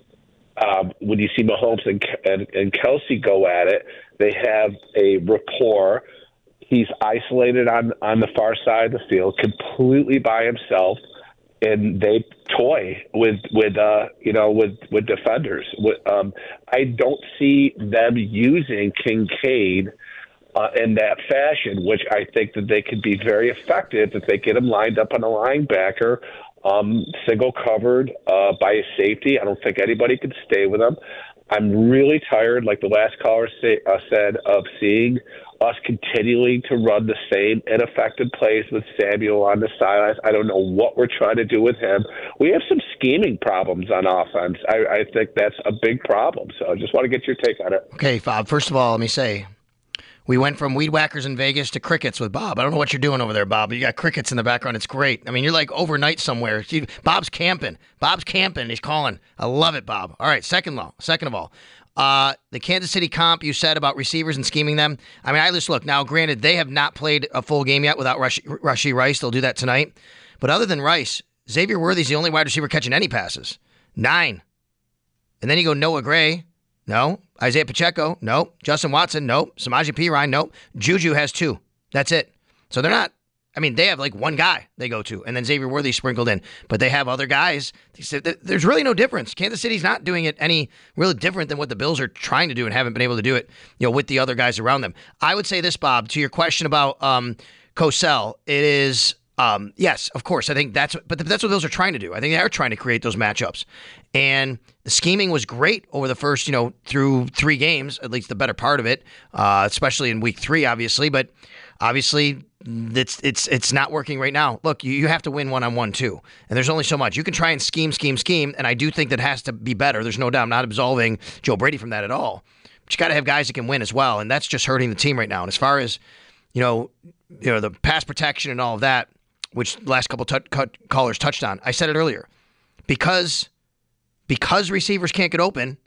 um, when you see Mahomes and, and, and Kelsey go at it, they have a rapport. He's isolated on, on the far side of the field, completely by himself. And they toy with with uh, you know with with defenders. Um, I don't see them using Kincaid uh, in that fashion, which I think that they could be very effective if they get him lined up on a linebacker, um, single covered uh, by a safety. I don't think anybody could stay with him. I'm really tired, like the last caller say, uh, said, of seeing us continuing to run the same ineffective plays with Samuel on the sidelines. I don't know what we're trying to do with him. We have some scheming problems on offense. I, I think that's a big problem. So I just want to get your take on it. Okay, Bob, first of all, let me say, we went from weed whackers in Vegas to crickets with Bob. I don't know what you're doing over there, Bob. You got crickets in the background. It's great. I mean, you're like overnight somewhere. Bob's camping. Bob's camping. He's calling. I love it, Bob. All right, second law. Second of all, uh, the Kansas City comp you said about receivers and scheming them. I mean, I just look. Now, granted, they have not played a full game yet without Rashi, Rashee Rice. They'll do that tonight. But other than Rice, Xavier Worthy's the only wide receiver catching any passes. Nine. And then you go Noah Gray. No. Isaiah Pacheco, no. Justin Watson, no. Samaje Perine, no. Juju has two. That's it. So they're not, I mean, they have like one guy they go to, and then Xavier Worthy sprinkled in. But they have other guys. There's really no difference. Kansas City's not doing it any really different than what the Bills are trying to do and haven't been able to do it, you know, with the other guys around them. I would say this, Bob, to your question about um, Cosell, it is... Um, yes, of course. I think that's, but that's what those are trying to do. I think they are trying to create those matchups, and the scheming was great over the first, you know, through three games, at least the better part of it, uh, especially in week three, obviously. But obviously, it's it's it's not working right now. Look, you, you have to win one on one too, and there's only so much you can try and scheme, scheme, scheme. And I do think that has to be better. There's no doubt. I'm not absolving Joe Brady from that at all. But you got to have guys that can win as well, and that's just hurting the team right now. And as far as you know, you know the pass protection and all of that, which the last couple t- t- callers touched on. I said it earlier. Because because receivers can't get open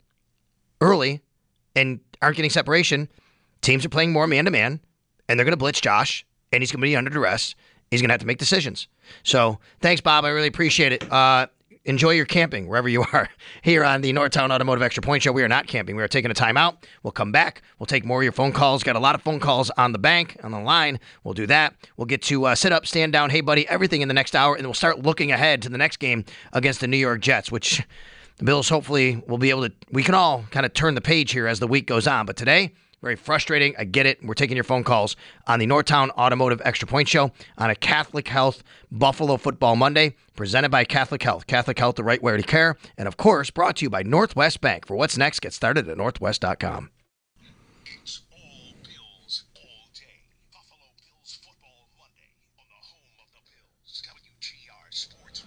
early and aren't getting separation, teams are playing more man-to-man, and they're going to blitz Josh, and he's going to be under duress. He's going to have to make decisions. So thanks, Bob. I really appreciate it. Uh, enjoy your camping wherever you are here on the Northtown Automotive Extra Point Show. We are not camping. We are taking a time out. We'll come back. We'll take more of your phone calls. Got a lot of phone calls on the bank, on the line. We'll do that. We'll get to uh, sit up, stand down, hey, buddy, everything in the next hour, and we'll start looking ahead to the next game against the New York Jets, which the Bills hopefully will be able to, we can all kind of turn the page here as the week goes on. But today, very frustrating. I get it. We're taking your phone calls on the Northtown Automotive Extra Point Show on a Catholic Health Buffalo Football Monday, presented by Catholic Health. Catholic Health, the right way to care. And, of course, brought to you by Northwest Bank. For what's next, get started at northwest dot com. It's all Bills all day. Buffalo Bills Football Monday on the home of the Bills. W G R Sports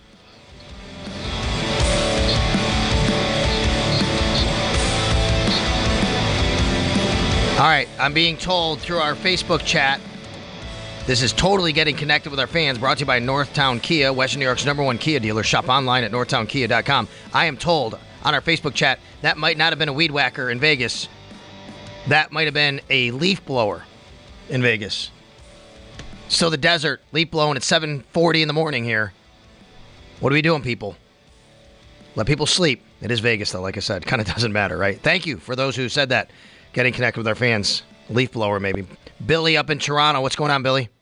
All right, I'm being told through our Facebook chat, this is totally getting connected with our fans, brought to you by Northtown Kia, Western New York's number one Kia dealer. Shop online at northtown kia dot com. I am told on our Facebook chat that might not have been a weed whacker in Vegas. That might have been a leaf blower in Vegas. So the desert, leaf blowing at seven forty in the morning here. What are we doing, people? Let people sleep. It is Vegas, though, like I said. Kind of doesn't matter, right? Thank you for those who said that. Getting connected with our fans. Leaf blower, maybe. Billy up in Toronto. What's going on, Billy?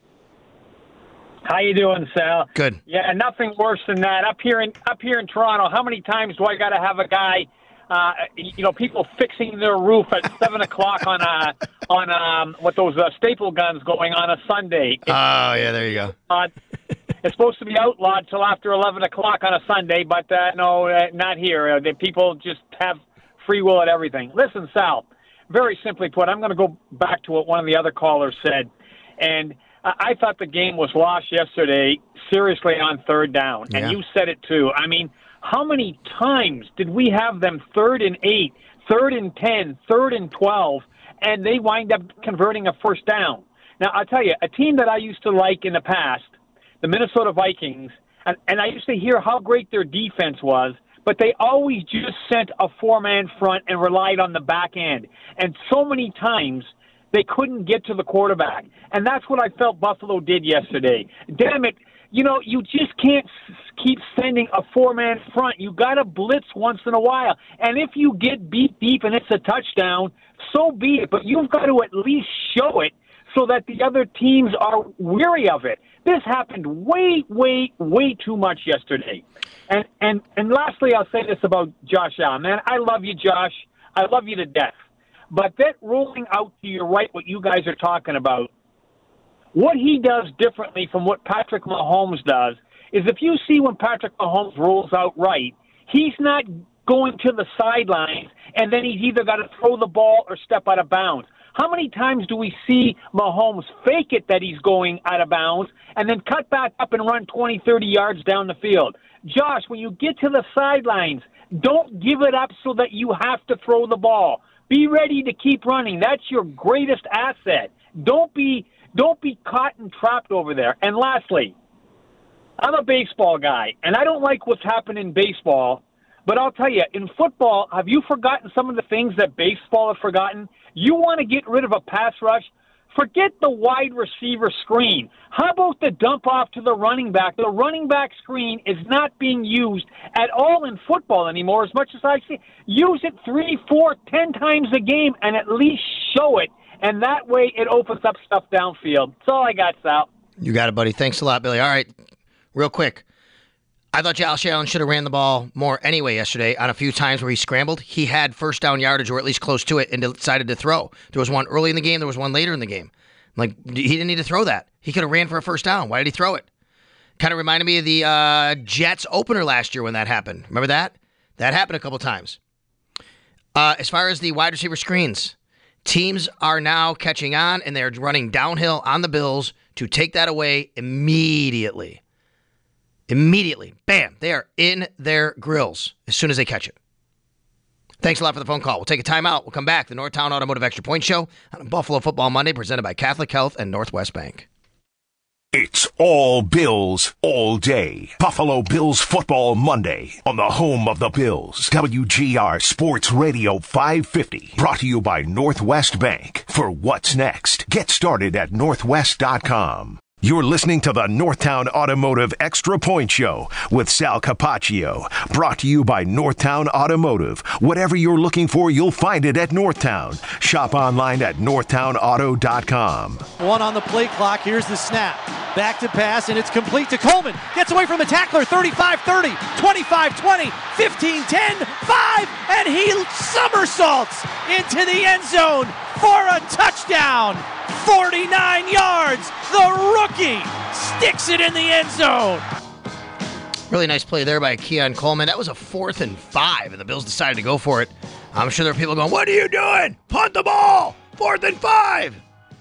How you doing, Sal? Good. Yeah, nothing worse than that. Up here in up here in Toronto, how many times do I got to have a guy, uh, you know, people fixing their roof at seven o'clock on a on um what those uh, staple guns going on a Sunday? Oh uh, yeah, there you go. Uh, it's supposed to be outlawed till after eleven o'clock on a Sunday, but uh, no, uh, not here. Uh, the people just have free will at everything. Listen, Sal. Very simply put, I'm going to go back to what one of the other callers said. And I thought the game was lost yesterday, seriously, on third down. And Yeah. you said it, too. I mean, how many times did we have them third and eight, third and ten, third and twelve, and they wind up converting a first down? Now, I'll tell you, a team that I used to like in the past, the Minnesota Vikings, and, and I used to hear how great their defense was, but they always just sent a four-man front and relied on the back end. And so many times they couldn't get to the quarterback. And that's what I felt Buffalo did yesterday. Damn it, you know, you just can't s- keep sending a four-man front. You got to blitz once in a while. And if you get beat deep and it's a touchdown, so be it. But you've got to at least show it so that the other teams are weary of it. This happened way, way, way too much yesterday. And and and lastly, I'll say this about Josh Allen. Man, I love you, Josh. I love you to death. But that rolling out to your right, what you guys are talking about, what he does differently from what Patrick Mahomes does is if you see when Patrick Mahomes rolls out right, he's not going to the sidelines, and then he's either got to throw the ball or step out of bounds. How many times do we see Mahomes fake it that he's going out of bounds and then cut back up and run twenty, thirty yards down the field? Josh, when you get to the sidelines, don't give it up so that you have to throw the ball. Be ready to keep running. That's your greatest asset. Don't be don't be caught and trapped over there. And lastly, I'm a baseball guy, and I don't like what's happened in baseball, but I'll tell you, in football, have you forgotten some of the things that baseball have forgotten? You want to get rid of a pass rush? Forget the wide receiver screen. How about the dump off to the running back? The running back screen is not being used at all in football anymore, as much as I see. Use it three, four, ten times a game and at least show it. And that way it opens up stuff downfield. That's all I got, Sal. You got it, buddy. Thanks a lot, Billy. All right, real quick. I thought Josh Allen should have ran the ball more anyway yesterday on a few times where he scrambled. He had first down yardage or at least close to it and decided to throw. There was one early in the game. There was one later in the game. Like, he didn't need to throw that. He could have ran for a first down. Why did he throw it? Kind of reminded me of the uh, Jets opener last year when that happened. Remember that? That happened a couple times. Uh, as far as the wide receiver screens, teams are now catching on, and they're running downhill on the Bills to take that away immediately. Immediately. Bam. They are in their grills as soon as they catch it. Thanks a lot for the phone call. We'll take a timeout. We'll come back. The Northtown Automotive Extra Point Show on Buffalo Football Monday, presented by Catholic Health and Northwest Bank. It's all Bills all day. Buffalo Bills Football Monday on the home of the Bills. W G R Sports Radio five fifty. Brought to you by Northwest Bank. For what's next, get started at northwest dot com. You're listening to the Northtown Automotive Extra Point Show with Sal Capaccio. Brought to you by Northtown Automotive. Whatever you're looking for, you'll find it at Northtown. Shop online at northtown auto dot com. One on the play clock. Here's the snap. Back to pass, and it's complete to Coleman. Gets away from the tackler. thirty-five thirty, twenty-five twenty, fifteen ten, five, and he somersaults into the end zone for a touchdown. forty-nine yards. The rookie sticks it in the end zone. Really nice play there by Keon Coleman. That was a fourth and five, and the Bills decided to go for it. I'm sure there are people going, what are you doing? Punt the ball. Fourth and five.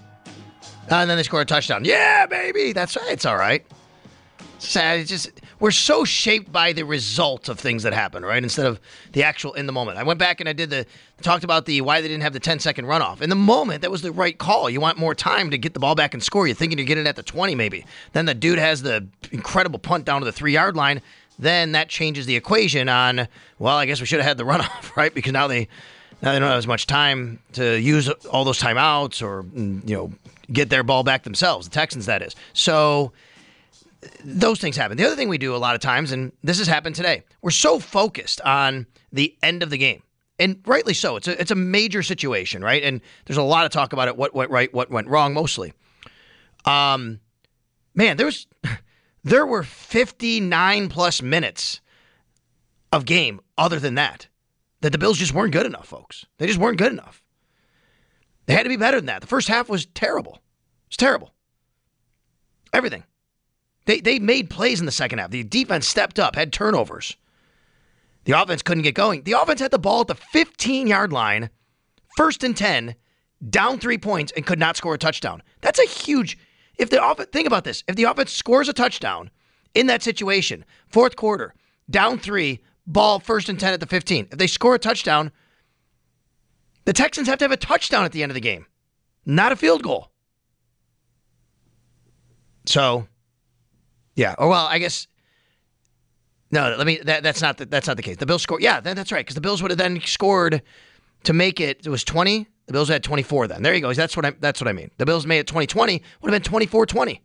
Uh, and then they score a touchdown. Yeah, baby. That's right. It's all right. Sad. It's just we're so shaped by the result of things that happen, right? Instead of the actual in the moment. I went back and I did the talked about the why they didn't have the ten-second runoff. In the moment, that was the right call. You want more time to get the ball back and score. You're thinking you're getting it at the twenty, maybe. Then the dude has the incredible punt down to the three-yard line. Then that changes the equation on, well, I guess we should have had the runoff, right? Because now they now they don't have as much time to use all those timeouts or, you know, get their ball back themselves. The Texans, that is. So those things happen. The other thing we do a lot of times, and this has happened today, we're so focused on the end of the game. And rightly so. It's a, it's a major situation, right? And there's a lot of talk about it, what went right, what went wrong, mostly. Um, man, there was, there were fifty-nine plus minutes of game other than that, that the Bills just weren't good enough, folks. They just weren't good enough. They had to be better than that. The first half was terrible. It was terrible. Everything. They they made plays in the second half. The defense stepped up, had turnovers. The offense couldn't get going. The offense had the ball at the fifteen-yard line, first and ten, down three points, and could not score a touchdown. That's a huge... If the offense, think about this. If the offense scores a touchdown in that situation, fourth quarter, down three, ball first and ten at the fifteen. If they score a touchdown, the Texans have to have a touchdown at the end of the game, not a field goal. So... Yeah. Or well, I guess no. Let me. That, that's not the, that's not the case. The Bills scored. Yeah, that, that's right. Because the Bills would have then scored to make it. It was twenty. The Bills had twenty-four. Then there you go. That's what I. That's what I mean. The Bills made it twenty twenty. Would have been twenty-four twenty.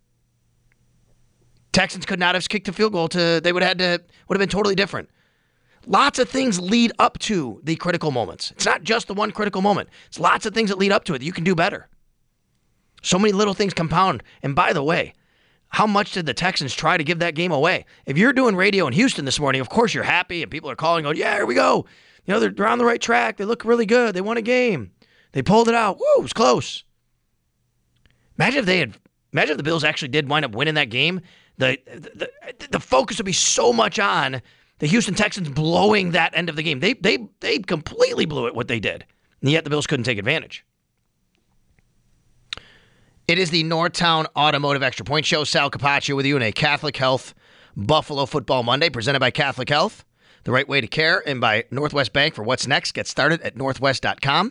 Texans could not have kicked a field goal to. They would have had to. Would have been totally different. Lots of things lead up to the critical moments. It's not just the one critical moment. It's lots of things that lead up to it that you can do better. So many little things compound. And by the way, how much did the Texans try to give that game away? If you're doing radio in Houston this morning, of course you're happy and people are calling, going, yeah, here we go. You know, they're, they're on the right track. They look really good. They won a game. They pulled it out. Woo, it was close. Imagine if they had, imagine if the Bills actually did wind up winning that game. The, the, the, the focus would be so much on the Houston Texans blowing that end of the game. They, they, they completely blew it, what they did. And yet the Bills couldn't take advantage. It is the Northtown Automotive Extra Point Show. Sal Capaccio with you in a Catholic Health Buffalo Football Monday, presented by Catholic Health, the right way to care, and by Northwest Bank for what's next. Get started at northwest dot com.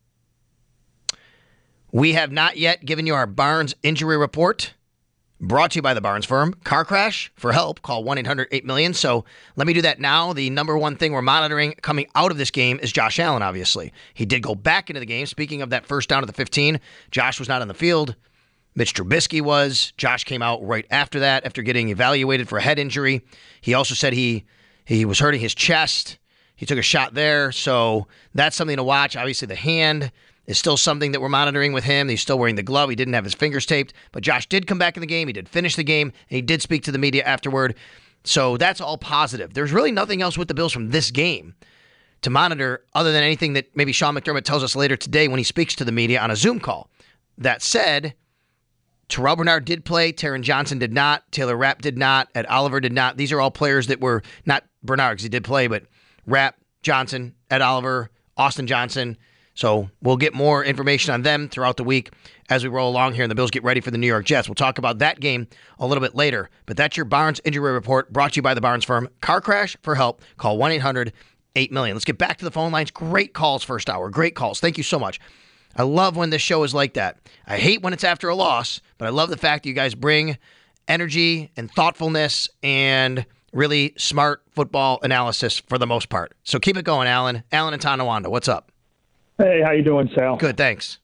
We have not yet given you our Barnes injury report, brought to you by the Barnes firm. Car crash? For help, call one eight hundred eight million. So let me do that now. The number one thing we're monitoring coming out of this game is Josh Allen, obviously. He did go back into the game. Speaking of that first down at the fifteen, Josh was not on the field. Mitch Trubisky was. Josh came out right after that, after getting evaluated for a head injury. He also said he he was hurting his chest. He took a shot there, so that's something to watch. Obviously, the hand is still something that we're monitoring with him. He's still wearing the glove. He didn't have his fingers taped, but Josh did come back in the game. He did finish the game, and he did speak to the media afterward. So that's all positive. There's really nothing else with the Bills from this game to monitor other than anything that maybe Sean McDermott tells us later today when he speaks to the media on a Zoom call. That said, Terrell Bernard did play. Taron Johnson did not. Taylor Rapp did not. Ed Oliver did not. These are all players that were not Bernard because he did play, but Rapp, Johnson, Ed Oliver, Austin Johnson. So we'll get more information on them throughout the week as we roll along here and the Bills get ready for the New York Jets. We'll talk about that game a little bit later. But that's your Barnes injury report brought to you by the Barnes firm. Car crash? For help, call one eight hundred eight million. Let's get back to the phone lines. Great calls first hour. Great calls. Thank you so much. I love when this show is like that. I hate when it's after a loss, but I love the fact that you guys bring energy and thoughtfulness and really smart football analysis for the most part. So keep it going, Alan. Alan and Tonawanda, what's up? Hey, how you doing, Sal? Good, thanks.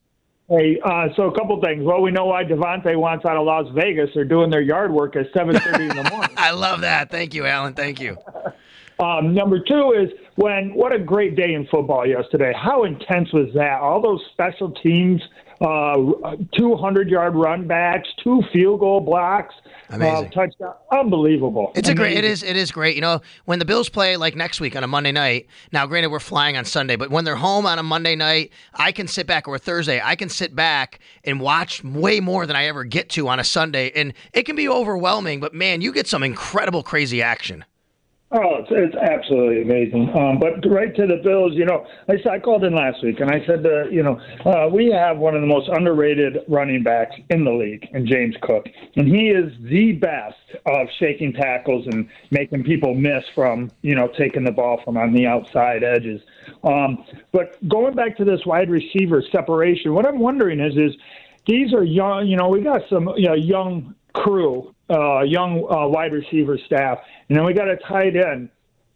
Hey, uh, so a couple things. Well, we know why Devontae wants out of Las Vegas. They're doing their yard work at seven thirty in the morning. I love that. Thank you, Alan. Thank you. Um, number two is when what a great day in football yesterday. How intense was that? All those special teams, uh, two hundred-yard run backs, two field goal blocks. Amazing. Uh, touchdown. Unbelievable. It's a great. Amazing. It is. It is great. You know, when the Bills play like next week on a Monday night. Now, granted, we're flying on Sunday, but when they're home on a Monday night, I can sit back, or a Thursday, I can sit back and watch way more than I ever get to on a Sunday, and it can be overwhelming. But man, you get some incredible, crazy action. Oh, it's, it's absolutely amazing. Um, but right to the Bills, you know, I, I called in last week and I said, uh, you know, uh, we have one of the most underrated running backs in the league, in James Cook, and he is the best of shaking tackles and making people miss from, you know, taking the ball from on the outside edges. Um, but going back to this wide receiver separation, what I'm wondering is, is these are young, you know, we got some you know, young crew, uh, young uh, wide receiver staff, and then we got a tight end.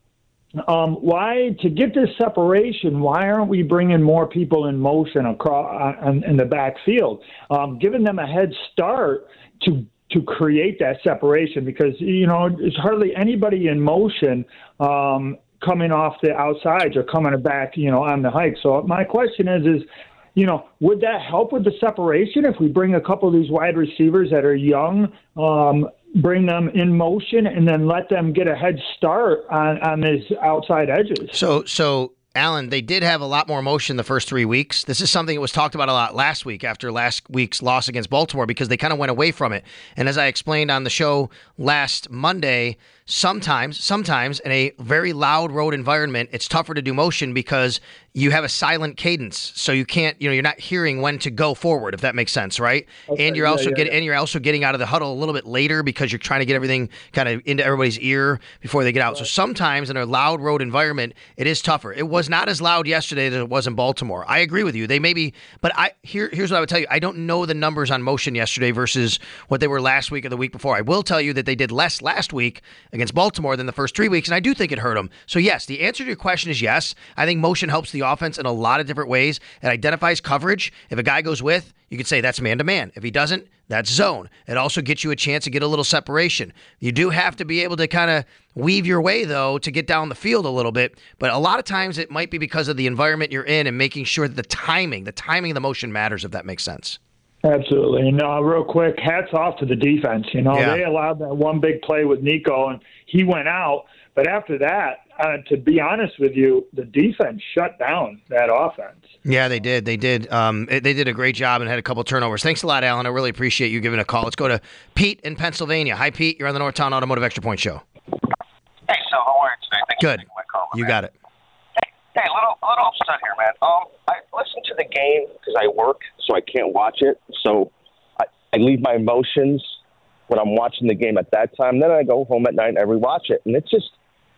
Um, why, to get this separation, why aren't we bringing more people in motion across uh, in the backfield, um, giving them a head start to to create that separation? Because, you know, there's hardly anybody in motion um, coming off the outsides or coming back, you know, on the hike. So my question is, is, you know, would that help with the separation if we bring a couple of these wide receivers that are young, um, bring them in motion, and then let them get a head start on, on these outside edges? So, so Alan, they did have a lot more motion the first three weeks. This is something that was talked about a lot last week after last week's loss against Baltimore because they kind of went away from it. And as I explained on the show last Monday, sometimes, sometimes in a very loud road environment, it's tougher to do motion because you have a silent cadence, so you can't, you know, you're not hearing when to go forward, if that makes sense, right? Okay, and you're yeah, also yeah, getting, yeah. and you're also getting out of the huddle a little bit later because you're trying to get everything kind of into everybody's ear before they get out. Right. So sometimes in a loud road environment, it is tougher. It was not as loud yesterday as it was in Baltimore. I agree with you. They may be, but I here here's what I would tell you. I don't know the numbers on motion yesterday versus what they were last week or the week before. I will tell you that they did less last week against Baltimore than the first three weeks, and I do think it hurt them. So yes, the answer to your question is yes. I think motion helps the offense in a lot of different ways. It identifies coverage. If a guy goes with, you could say that's man-to-man. If he doesn't, that's zone. It also gets you a chance to get a little separation. You do have to be able to kind of weave your way, though, to get down the field a little bit. But a lot of times it might be because of the environment you're in and making sure that the timing, the timing of the motion matters, if that makes sense. Absolutely. And uh, real quick, hats off to the defense. You know, yeah. They allowed that one big play with Nico, and he went out. But after that, uh, to be honest with you, the defense shut down that offense. Yeah, they did. They did. Um, they did a great job and had a couple turnovers. Thanks a lot, Alan. I really appreciate you giving a call. Let's go to Pete in Pennsylvania. Hi, Pete. You're on the Northtown Automotive Extra Point Show. Hey, so how are you today? Thanks Good. for taking my call. You man. got it. Hey, hey, a little, a little upset here, man. Um, I listen to the game because I work, so I can't watch it. So I, I leave my emotions when I'm watching the game at that time. Then I go home at night and I rewatch it, and it's just.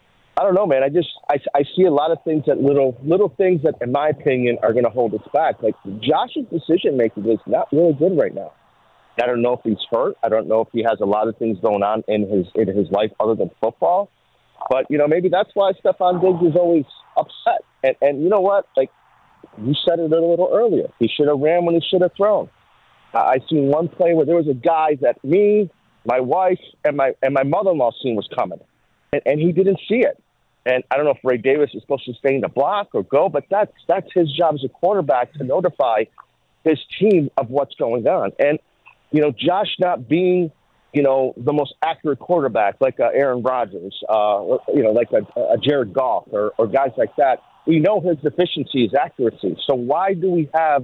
I don't know, man. I just I, I see a lot of things that little little things that, in my opinion, are going to hold us back. Like Josh's decision making is not really good right now. I don't know if he's hurt. I don't know if he has a lot of things going on in his in his life other than football. But you know, maybe that's why Stephon Diggs is always upset. And and you know what? Like you said it a little earlier, he should have ran when he should have thrown. Uh, I seen one play where there was a guy that me, my wife, and my and my mother-in-law seen was coming. And, and he didn't see it. And I don't know if Ray Davis is supposed to stay in the block or go, but that's that's his job as a quarterback to notify his team of what's going on. And, you know, Josh not being, you know, the most accurate quarterback like uh, Aaron Rodgers, uh, you know, like a, a Jared Goff or, or guys like that, we know his deficiency is accuracy. So why do we have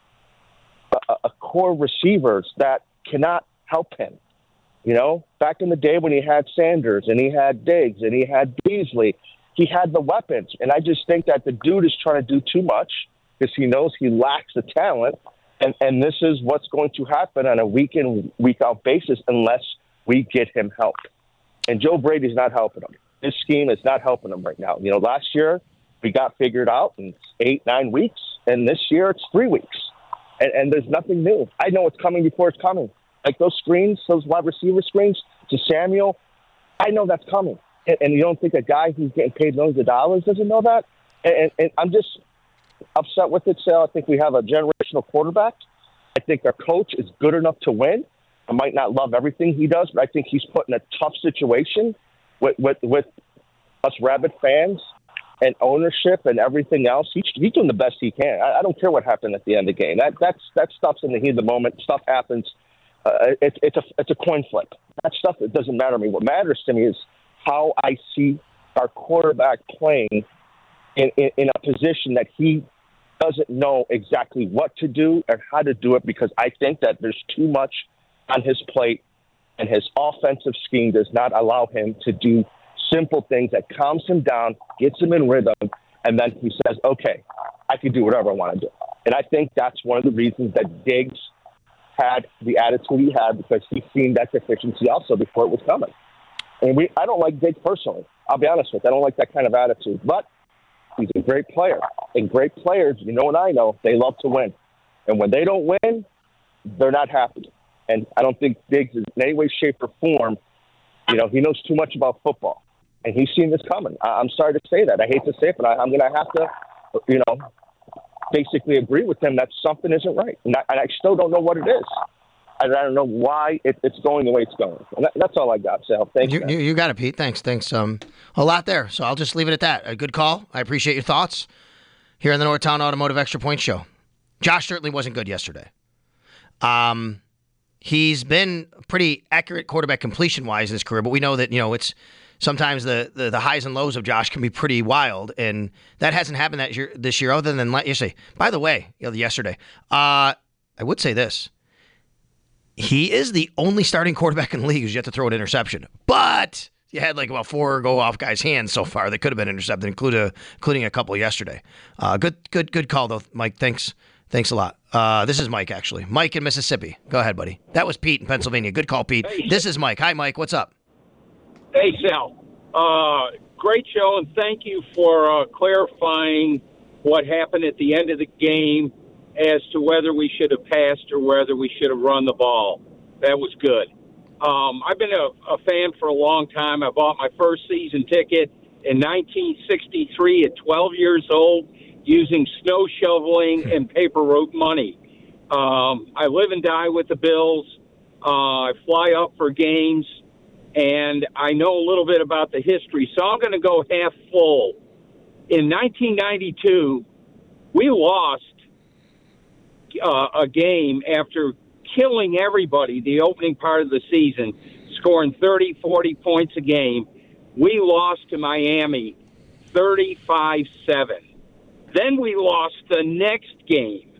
a, a core receivers that cannot help him? You know, back in the day when he had Sanders and he had Diggs and he had Beasley, he had the weapons. And I just think that the dude is trying to do too much because he knows he lacks the talent. And, and this is what's going to happen on a week-in, week-out basis unless we get him help. And Joe Brady's not helping him. This scheme is not helping him right now. You know, last year we got figured out in eight, nine weeks. And this year it's three weeks. And, and there's nothing new. I know it's coming before it's coming. Like those screens, those wide receiver screens to Samuel, I know that's coming. And, and you don't think a guy who's getting paid millions of dollars doesn't know that? And, and, and I'm just, upset with it, Sal. I think we have a generational quarterback. I think our coach is good enough to win. I might not love everything he does, but I think he's put in a tough situation with with, with us Rabbit fans and ownership and everything else. He's, he's doing the best he can. I, I don't care what happened at the end of the game. That that's that stuff's in the heat of the moment. Stuff happens. Uh, it, it's a it's a coin flip. That stuff, it doesn't matter to me. What matters to me is how I see our quarterback playing in, in, in a position that he doesn't know exactly what to do and how to do it, because I think that there's too much on his plate, and his offensive scheme does not allow him to do simple things that calms him down, gets him in rhythm, and then he says, okay, I can do whatever I want to do. And I think that's one of the reasons that Diggs had the attitude he had, because he's seen that deficiency also before it was coming. And we, I don't like Diggs personally. I'll be honest with you. I don't like that kind of attitude. But he's a great player. And great players, you know and I know, they love to win. And when they don't win, they're not happy. And I don't think Diggs is in any way, shape, or form, you know, he knows too much about football. And he's seen this coming. I, I'm sorry to say that. I hate to say it, but I, I'm going to have to, you know, basically agree with him that something isn't right. And I, and I still don't know what it is. I, I don't know why it, it's going the way it's going. And that, that's all I got, Sal. Thank you. You, you got it, Pete. Thanks. Thanks. Um, a lot there. So I'll just leave it at that. A good call. I appreciate your thoughts here on the Northtown Automotive Extra Point Show. Josh certainly wasn't good yesterday. Um, he's been pretty accurate quarterback completion-wise in his career, but we know that, you know, it's sometimes the, the, the highs and lows of Josh can be pretty wild, and that hasn't happened that year, this year other than yesterday. By the way, you know, yesterday, uh, I would say this. He is the only starting quarterback in the league who's yet to throw an interception. But you had like about four go-off guys' hands so far that could have been intercepted, including, including a couple yesterday. Uh, good good, good call, though, Mike. Thanks. Thanks a lot. Uh, this is Mike, actually. Mike in Mississippi. Go ahead, buddy. That was Pete in Pennsylvania. Good call, Pete. Hey. This is Mike. Hi, Mike. What's up? Hey, Sal. Uh, great show, and thank you for uh, clarifying what happened at the end of the game as to whether we should have passed or whether we should have run the ball. That was good. Um, I've been a, a fan for a long time. I bought my first season ticket in nineteen sixty-three at twelve years old, using snow shoveling and paper route money. Um, I live and die with the Bills. Uh, I fly up for games, and I know a little bit about the history, so I'm going to go half full. In nineteen ninety-two, we lost uh, a game after killing everybody the opening part of the season, scoring thirty, forty points a game. We lost to Miami thirty-five seven. Then we lost the next game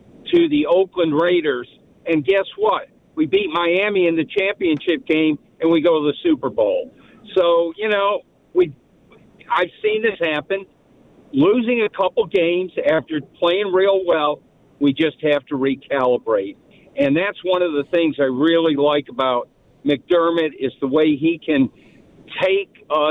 to the Oakland Raiders, and guess what? We beat Miami in the championship game, and we go to the Super Bowl. So, you know, we I've seen this happen. Losing a couple games after playing real well, we just have to recalibrate. And that's one of the things I really like about McDermott is the way he can take us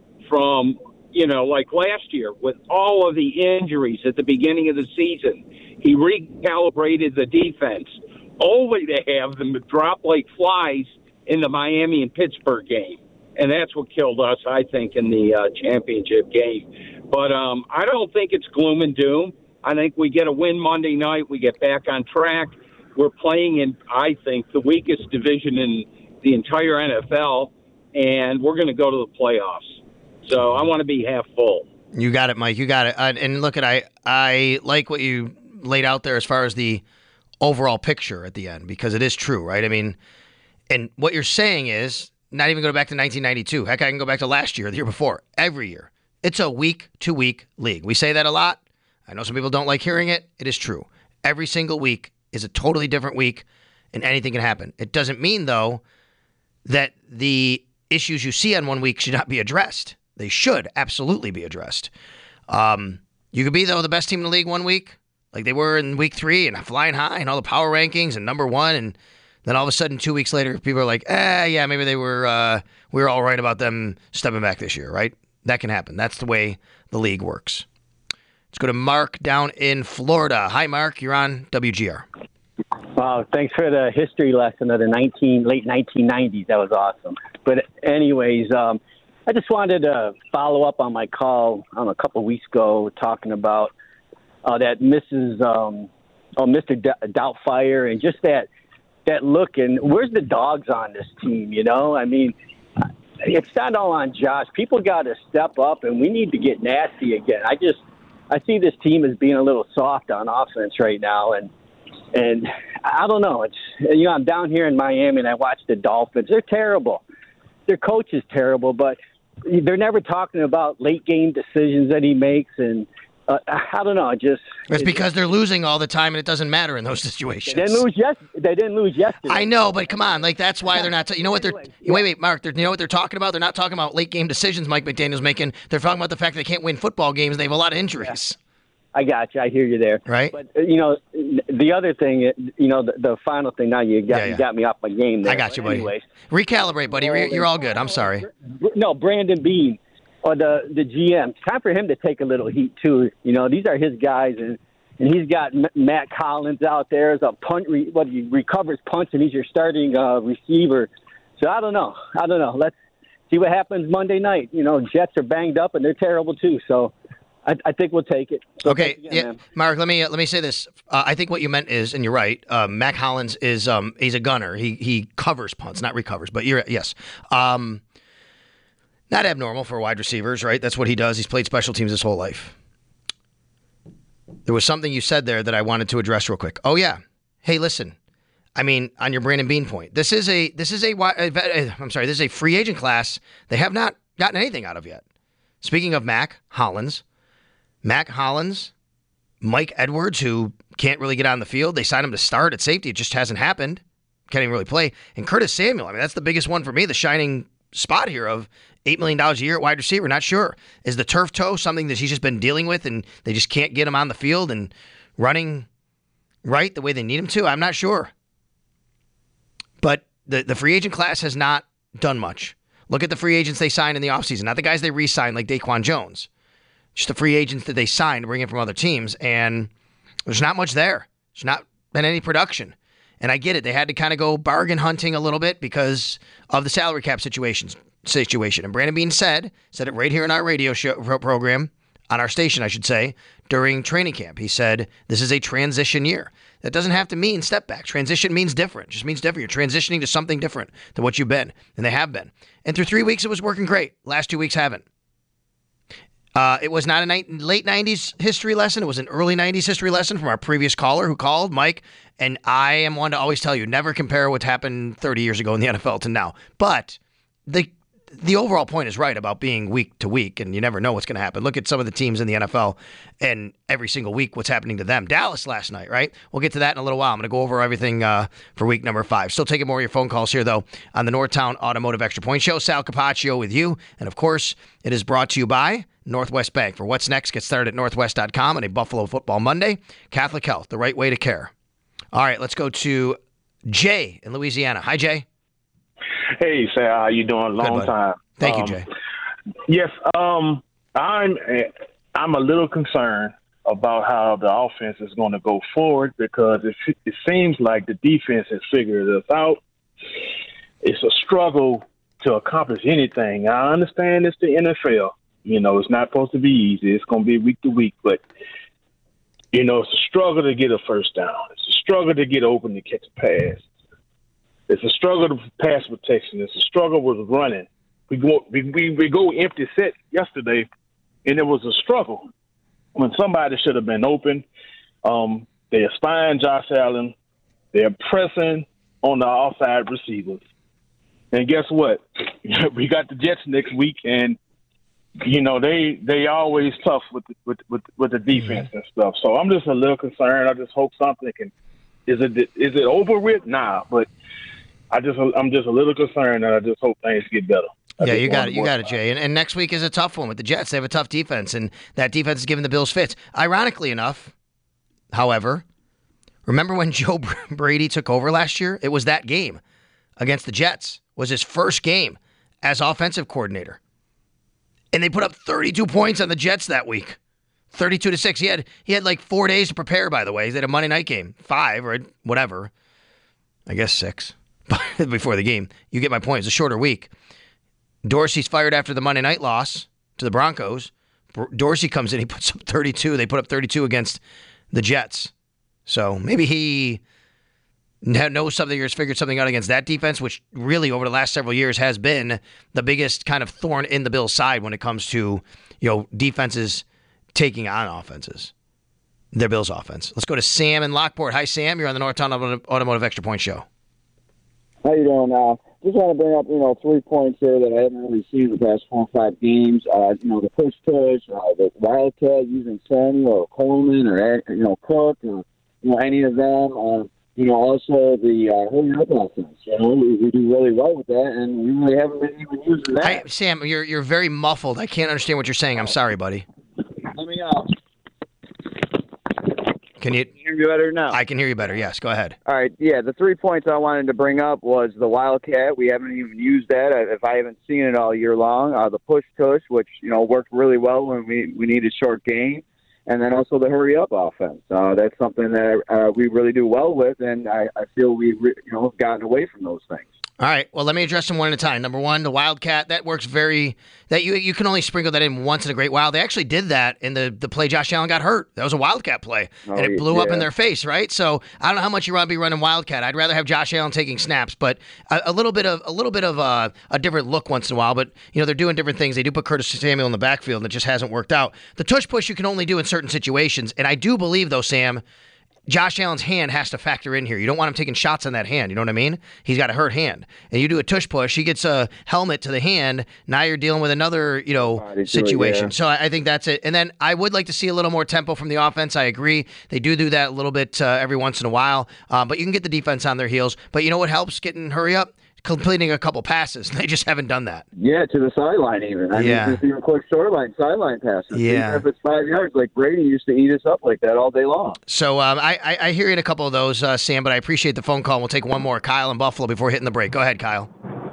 from, you know, like last year with all of the injuries at the beginning of the season. He recalibrated the defense, only to have them drop like flies in the Miami and Pittsburgh game. And that's what killed us, I think, in the uh, championship game. But um, I don't think it's gloom and doom. I think we get a win Monday night. We get back on track. We're playing in, I think, the weakest division in the entire N F L, and we're going to go to the playoffs. So I want to be half full. You got it, Mike. You got it. Uh, and look, at I I like what you laid out there as far as the overall picture at the end, because it is true, right? I mean, and what you're saying is not even go back to nineteen ninety-two. Heck, I can go back to last year, the year before. Every year. It's a week-to-week league. We say that a lot. I know some people don't like hearing it. It is true. Every single week is a totally different week, and anything can happen. It doesn't mean, though, that the issues you see on one week should not be addressed. They should absolutely be addressed. Um, you could be, though, the best team in the league one week, like they were in week three, and flying high and all the power rankings and number one, and then all of a sudden, two weeks later, people are like, eh, yeah, maybe they were, uh, we were all right about them stepping back this year, right? That can happen. That's the way the league works. Let's go to Mark down in Florida. Hi, Mark. You're on W G R. Wow, thanks for the history lesson of the nineteen late nineteen nineties. That was awesome. But anyways, um, I just wanted to follow up on my call um, a couple weeks ago talking about uh, that Missus Um, oh, Mister D- Doubtfire, and just that that look. And where's the dogs on this team? You know, I mean, it's not all on Josh. People got to step up, and we need to get nasty again. I just I see this team as being a little soft on offense right now, and and I don't know. It's you know I'm down here in Miami, and I watch the Dolphins. They're terrible. Their coach is terrible, but they're never talking about late game decisions that he makes, and uh, I don't know. Just it's because they're losing all the time, and it doesn't matter in those situations. They didn't lose yes. They didn't lose yesterday. I know, but come on, like that's why they're not. T- you know what they're? Yeah. Wait, wait, Mark. You know what they're talking about? They're not talking about late game decisions. Mike McDaniel's making. They're talking about the fact that they can't win football games. They have a lot of injuries. Yeah. I got you. I hear you there. Right. But you know, the other thing, you know, the, the final thing. Now you got yeah, yeah. you got me off my game there. I got you, but buddy. Anyways, recalibrate, buddy. Re- you're all good. I'm sorry. No, Brandon Beane. Or the the G M. It's time for him to take a little heat too. You know, these are his guys, and, and he's got M- Matt Collins out there as a punt. Re- what he recovers punts, and he's your starting uh, receiver. So I don't know. I don't know. Let's see what happens Monday night. You know, Jets are banged up, and they're terrible too. So I, I think we'll take it. So okay, again, yeah, man. Mark. Let me uh, let me say this. Uh, I think what you meant is, and you're right. Uh, Matt Collins is um he's a gunner. He he covers punts, not recovers. But you're yes. Um. Not abnormal for wide receivers, right? That's what he does. He's played special teams his whole life. There was something you said there that I wanted to address real quick. Oh yeah, hey, listen. I mean, on your Brandon Beane point, this is a this is a I'm sorry, this is a free agent class they have not gotten anything out of yet. Speaking of Mac Hollins, Mac Hollins, Mike Edwards, who can't really get on the field. They signed him to start at safety. It just hasn't happened. Can't even really play. And Curtis Samuel. I mean, that's the biggest one for me. The shining spot here of eight million dollars a year at wide receiver. Not sure. Is the turf toe something that he's just been dealing with and they just can't get him on the field and running right the way they need him to? I'm not sure. But the, the free agent class has not done much. Look at the free agents they signed in the offseason. Not the guys they re-signed like Daquan Jones. Just the free agents that they signed to bring in from other teams. And there's not much there. There's not been any production. And I get it. They had to kind of go bargain hunting a little bit because of the salary cap situations, situation. And Brandon Beane said, said it right here in our radio show program, on our station, I should say, during training camp. He said, this is a transition year. That doesn't have to mean step back. Transition means different. It just means different. You're transitioning to something different than what you've been. And they have been. And through three weeks, it was working great. Last two weeks haven't. Uh, it was not a ni- late nineties history lesson. It was an early nineties history lesson from our previous caller who called, Mike. And I am one to always tell you, never compare what's happened thirty years ago in the N F L to now. But the the overall point is right about being week to week, and you never know what's going to happen. Look at some of the teams in the N F L, and every single week what's happening to them. Dallas last night, right? We'll get to that in a little while. I'm going to go over everything uh, for week number five. Still taking more of your phone calls here, though, on the Northtown Automotive Extra Point Show. Sal Capaccio with you. And, of course, it is brought to you by Northwest Bank. For what's next, get started at northwest dot com on a Buffalo Football Monday. Catholic Health, the right way to care. All right, let's go to Jay in Louisiana. Hi, Jay. Hey, Sal. How you doing? Long Good, time. Thank um, you, Jay. Yes, um, I'm I'm a little concerned about how the offense is going to go forward because it, it seems like the defense has figured us out. It's a struggle to accomplish anything. I understand it's the N F L. You know, it's not supposed to be easy. It's going to be week to week, but you know, it's a struggle to get a first down. It's a struggle to get open to catch a pass. It's a struggle to pass protection. It's a struggle with running. We go we, we, we go empty set yesterday, and it was a struggle when somebody should have been open. Um, they're spying Josh Allen. They're pressing on the outside receivers. And guess what? We got the Jets next week, and you know they they always tough with the, with with with the defense and stuff. So I'm just a little concerned. I just hope something can. Is it is it over with? Nah, but I just I'm just a little concerned, and I just hope things get better. I Yeah, you got it. You got it, Jay. And, and next week is a tough one with the Jets. They have a tough defense, and that defense is giving the Bills fits. Ironically enough, however, remember when Joe Brady took over last year? It was that game against the Jets. It was his first game as offensive coordinator. And they put up thirty-two points on the Jets that week. thirty-two to six. He had he had like four days to prepare, by the way. He had a Monday night game. Five or whatever. I guess six before the game. You get my point. It's a shorter week. Dorsey's fired after the Monday night loss to the Broncos. Dorsey comes in, he puts up thirty-two. They put up thirty-two against the Jets. So maybe he knows something or has figured something out against that defense, which really over the last several years has been the biggest kind of thorn in the Bills' side when it comes to, you know, defenses taking on offenses. Their Bills' offense. Let's go to Sam in Lockport. Hi, Sam. You're on the Northtown Automotive Extra Point Show. How you doing? Uh, just want to bring up, you know, three points here that I haven't really seen the past four or five games. Uh, you know, the push push, uh, the Wildcat using Samuel or Coleman or, you know, Cook or, you know, any of them. Uh, you know, also the uh, hurry up offense. You know, we, we do really well with that, and we really haven't been even using that. Hi, Sam, you're you're very muffled. I can't understand what you're saying. I'm sorry, buddy. Let me uh, Can you hear me better now? I can hear you better. Yes, go ahead. All right, yeah, the three points I wanted to bring up was the Wildcat. We haven't even used that. If I haven't seen it all year long, uh, the push tush, which you know worked really well when we we needed short game, and then also the hurry up offense. Uh, that's something that uh, we really do well with, and I, I feel we re- you know have gotten away from those things. All right. Well, let me address them one at a time. Number one, the Wildcat. That works very. That you you can only sprinkle that in once in a great while. They actually did that in the the play. Josh Allen got hurt. That was a Wildcat play, Oh, and it blew yeah. up in their face. Right. So I don't know how much you want to be running Wildcat. I'd rather have Josh Allen taking snaps, but a, a little bit of a little bit of uh, a different look once in a while. But you know they're doing different things. They do put Curtis Samuel in the backfield, and it just hasn't worked out. The tush push you can only do in certain situations, and I do believe though, Sam, Josh Allen's hand has to factor in here. You don't want him taking shots on that hand. You know what I mean? He's got a hurt hand. And you do a tush push, he gets a helmet to the hand. Now you're dealing with another, you know, Body to it, situation. yeah. So I I think that's it. And then I would like to see a little more tempo from the offense. I agree. They do do that a little bit uh, every once in a while. Um, but you can get the defense on their heels. But you know what helps getting hurry up? Completing a couple passes. They just haven't done that. Yeah, to the sideline even. I Yeah. mean, just even quick short line, sideline passes. Yeah. Even if it's five yards, like Brady used to eat us up like that all day long. So um, I, I, I hear you in a couple of those, uh, Sam, but I appreciate the phone call. We'll take one more. Kyle in Buffalo before hitting the break. Go ahead, Kyle.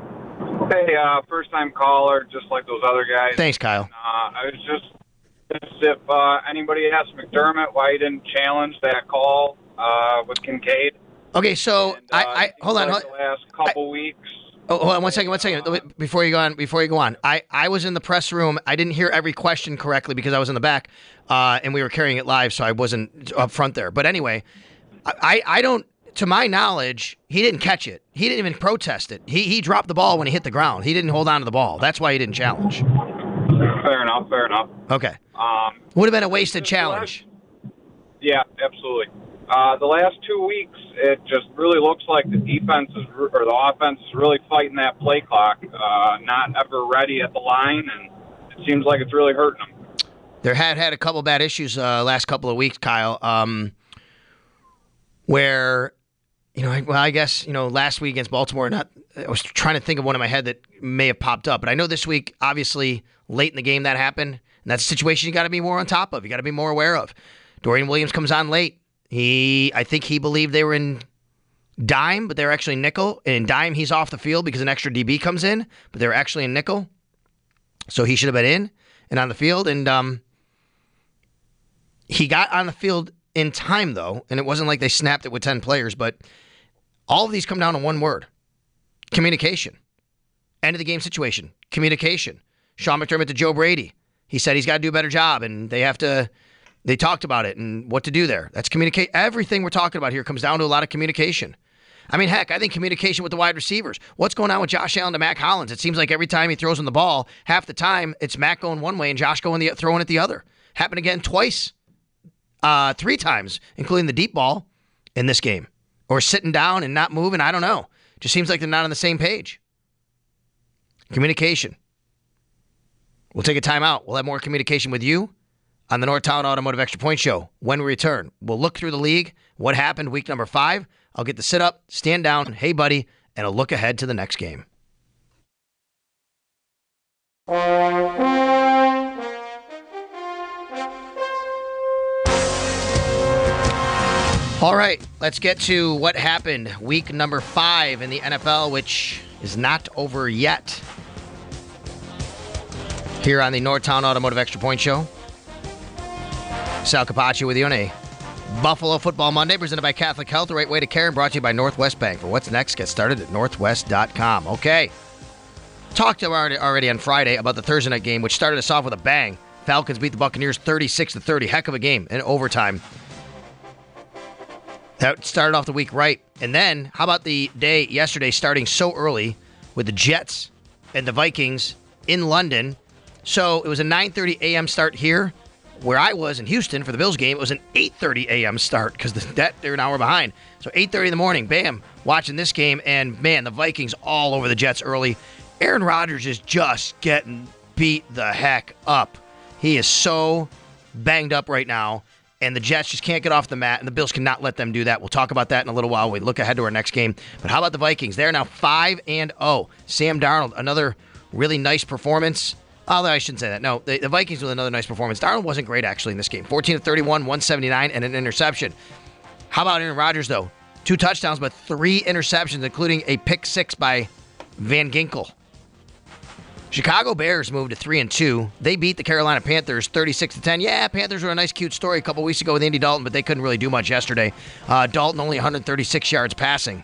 Hey, uh, first time caller, just like those other guys. Thanks, Kyle. Uh, I was just, just if uh, anybody asked McDermott why he didn't challenge that call uh, with Kincaid. Okay, so And, uh, I, I hold on. like Hold, the last couple weeks. oh, hold on one second. One second. Before you go on, before you go on, I, I was in the press room. I didn't hear every question correctly because I was in the back, uh, and we were carrying it live, so I wasn't up front there. But anyway, I, I don't. To my knowledge, he didn't catch it. He didn't even protest it. He he dropped the ball when he hit the ground. He didn't hold on to the ball. That's why he didn't challenge. Fair enough, fair enough. Okay. Um, Would have been a wasted challenge. yeah, absolutely. Uh, the last two weeks, it just really looks like the defense is, or the offense is really fighting that play clock, uh, not ever ready at the line, and it seems like it's really hurting them. There had had a couple bad issues uh, last couple of weeks, Kyle, um, where, you know, I- well, I guess, you know, last week against Baltimore, not. I was trying to think of one in my head that may have popped up, but I know this week, obviously, late in the game that happened, and that's a situation you got to be more on top of. You got to be more aware of. Dorian Williams comes on late. He, I think he believed they were in dime, but they were actually nickel. And in dime, he's off the field because an extra D B comes in, but they were actually in nickel. So he should have been in and on the field. And um, he got on the field in time, though, and it wasn't like they snapped it with ten players, but all of these come down to one word: communication. End of the game situation, communication. Sean McDermott to Joe Brady. He said he's got to do a better job, and they have to, they talked about it and what to do there. That's communicate. Everything we're talking about here comes down to a lot of communication. I mean, heck, I think communication with the wide receivers. What's going on with Josh Allen to Mac Hollins? It seems like every time he throws him the ball, half the time it's Mac going one way and Josh going the throwing it the other. Happened again twice, uh, three times, including the deep ball in this game. Or sitting down and not moving. I don't know. Just seems like they're not on the same page. Communication. We'll take a timeout. We'll have more communication with you on the Northtown Automotive Extra Point Show. When we return, we'll look through the league, what happened week number five. I'll get the sit up, stand down, hey buddy, and a look ahead to the next game. All right, let's get to what happened week number five in the N F L, which is not over yet. Here on the Northtown Automotive Extra Point Show. Sal Capaccio with you on a Buffalo Football Monday, presented by Catholic Health, the right way to care, and brought to you by Northwest Bank. For what's next, get started at northwest dot com. Okay. Talked already, already on Friday about the Thursday night game, which started us off with a bang. Falcons beat the Buccaneers thirty-six to thirty. Heck of a game in overtime. That started off the week right. And then, how about the day yesterday starting so early with the Jets and the Vikings in London? So it was a nine thirty a.m. start here. Where I was in Houston for the Bills game, it was an eight thirty a.m. start because the, that they're an hour behind. So eight thirty in the morning, bam, watching this game. And, man, the Vikings all over the Jets early. Aaron Rodgers is just getting beat the heck up. He is so banged up right now. And the Jets just can't get off the mat, and the Bills cannot let them do that. We'll talk about that in a little while. We look ahead to our next game. But how about the Vikings? They're now five and oh. Sam Darnold, another really nice performance. Although I shouldn't say that. No, the, the Vikings with another nice performance. Darnold wasn't great, actually, in this game. fourteen of thirty-one, one seventy-nine, and an interception. How about Aaron Rodgers, though? Two touchdowns, but three interceptions, including a pick six by Van Ginkel. Chicago Bears moved to three and two. They beat the Carolina Panthers thirty-six to ten. Yeah, Panthers were a nice, cute story a couple weeks ago with Andy Dalton, but they couldn't really do much yesterday. Uh, Dalton only one hundred thirty-six yards passing.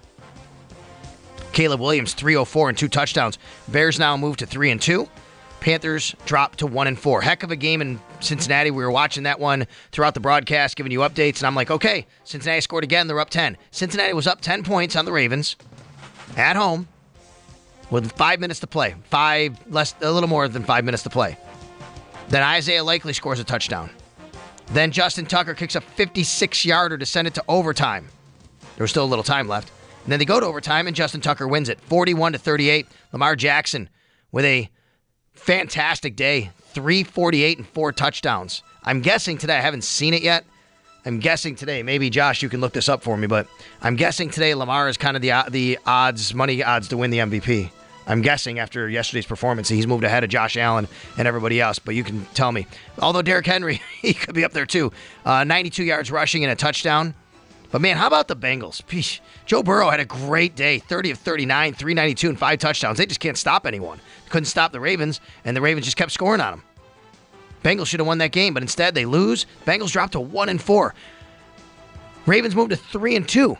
Caleb Williams, three oh four and two touchdowns. Bears now move to three and two. Panthers dropped to one and four. Heck of a game in Cincinnati. We were watching that one throughout the broadcast, giving you updates, and I'm like, okay, Cincinnati scored again. They're up ten. Cincinnati was up ten points on the Ravens at home with five minutes to play. Five less, a little more than five minutes to play. Then Isaiah Likely scores a touchdown. Then Justin Tucker kicks a fifty-six-yarder to send it to overtime. There was still a little time left. And then they go to overtime, and Justin Tucker wins it, forty-one to thirty-eight. Lamar Jackson with a fantastic day, three forty-eight and four touchdowns. I'm guessing today, I haven't seen it yet. I'm guessing today, maybe Josh, you can look this up for me, but I'm guessing today Lamar is kind of the the odds, money odds to win the M V P. I'm guessing after yesterday's performance, he's moved ahead of Josh Allen and everybody else, but you can tell me. Although Derrick Henry, he could be up there too. Uh, ninety-two yards rushing and a touchdown. But, man, how about the Bengals? Peesh. Joe Burrow had a great day, thirty of thirty-nine, three ninety-two, and five touchdowns. They just can't stop anyone. Couldn't stop the Ravens, and the Ravens just kept scoring on them. Bengals should have won that game, but instead they lose. Bengals dropped to one and four. Ravens moved to three and two.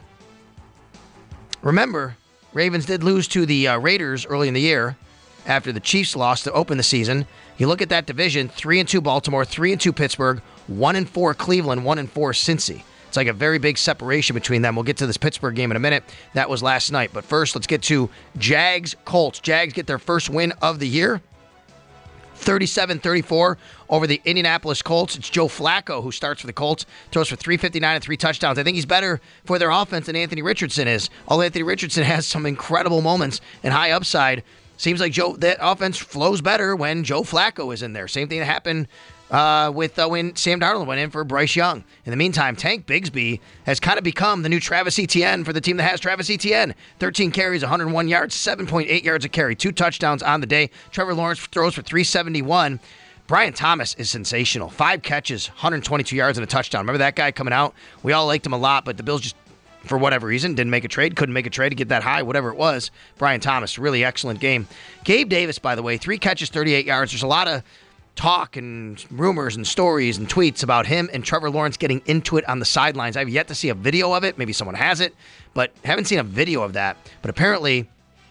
Remember, Ravens did lose to the uh, Raiders early in the year after the Chiefs lost to open the season. You look at that division, three and two Baltimore, three and two Pittsburgh, one and four Cleveland, one and four Cincy. It's like a very big separation between them. We'll get to this Pittsburgh game in a minute. That was last night. But first, let's get to Jags Colts. Jags get their first win of the year. thirty-seven thirty-four over the Indianapolis Colts. It's Joe Flacco who starts for the Colts. Throws for three fifty-nine and three touchdowns. I think he's better for their offense than Anthony Richardson is. Although Anthony Richardson has some incredible moments and high upside. Seems like Joe that offense flows better when Joe Flacco is in there. Same thing that happened Uh, with uh, when Sam Darnold went in for Bryce Young. In the meantime, Tank Bigsby has kind of become the new Travis Etienne for the team that has Travis Etienne. thirteen carries, one hundred one yards, seven point eight yards a carry, two touchdowns on the day. Trevor Lawrence throws for three seventy-one. Brian Thomas is sensational. Five catches, one hundred twenty-two yards and a touchdown. Remember that guy coming out? We all liked him a lot, but the Bills just, for whatever reason, didn't make a trade, couldn't make a trade to get that high, whatever it was. Brian Thomas, really excellent game. Gabe Davis, by the way, three catches, thirty-eight yards. There's a lot of talk and rumors and stories and tweets about him and Trevor Lawrence getting into it on the sidelines. I've yet to see a video of it. Maybe someone has it, but haven't seen a video of that. But apparently,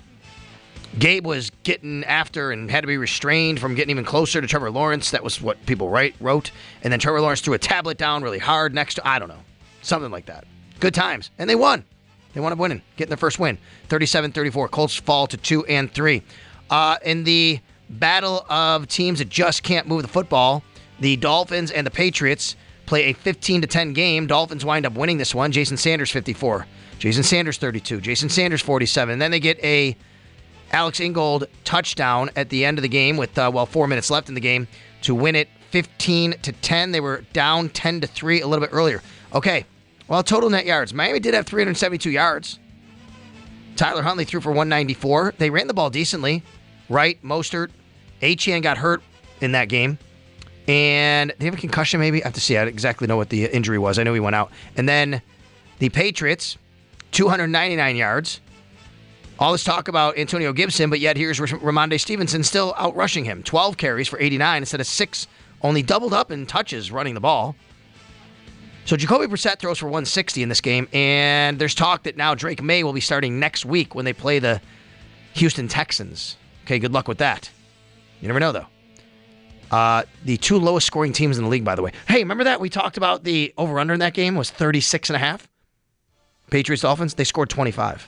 Gabe was getting after and had to be restrained from getting even closer to Trevor Lawrence. That was what people write, wrote. And then Trevor Lawrence threw a tablet down really hard next to, I don't know, something like that. Good times. And they won. They wound up winning, getting their first win. thirty-seven thirty-four. Colts fall to two and three. Uh, in the battle of teams that just can't move the football, the Dolphins and the Patriots play a fifteen to ten game. Dolphins wind up winning this one. Jason Sanders fifty-four, Jason Sanders thirty-two, Jason Sanders forty-seven. And then they get a Alex Ingold touchdown at the end of the game with uh, well four minutes left in the game to win it fifteen to ten. They were down ten to three a little bit earlier. Okay, well, total net yards. Miami did have three hundred seventy-two yards. Tyler Huntley threw for one ninety-four. They ran the ball decently. Wright, Mostert, Etienne got hurt in that game. And they have a concussion maybe? I have to see. I don't exactly know what the injury was. I know he went out. And then the Patriots, two hundred ninety-nine yards. All this talk about Antonio Gibson, but yet here's Ramondre Stevenson still out rushing him. twelve carries for eighty-nine instead of six. Only doubled up in touches running the ball. So Jacoby Brissett throws for one sixty in this game. And there's talk that now Drake May will be starting next week when they play the Houston Texans. Okay, good luck with that. You never know, though. Uh, the two lowest scoring teams in the league, by the way. Hey, remember that? We talked about the over-under in that game was thirty-six and a half? Patriots Dolphins, they scored twenty-five.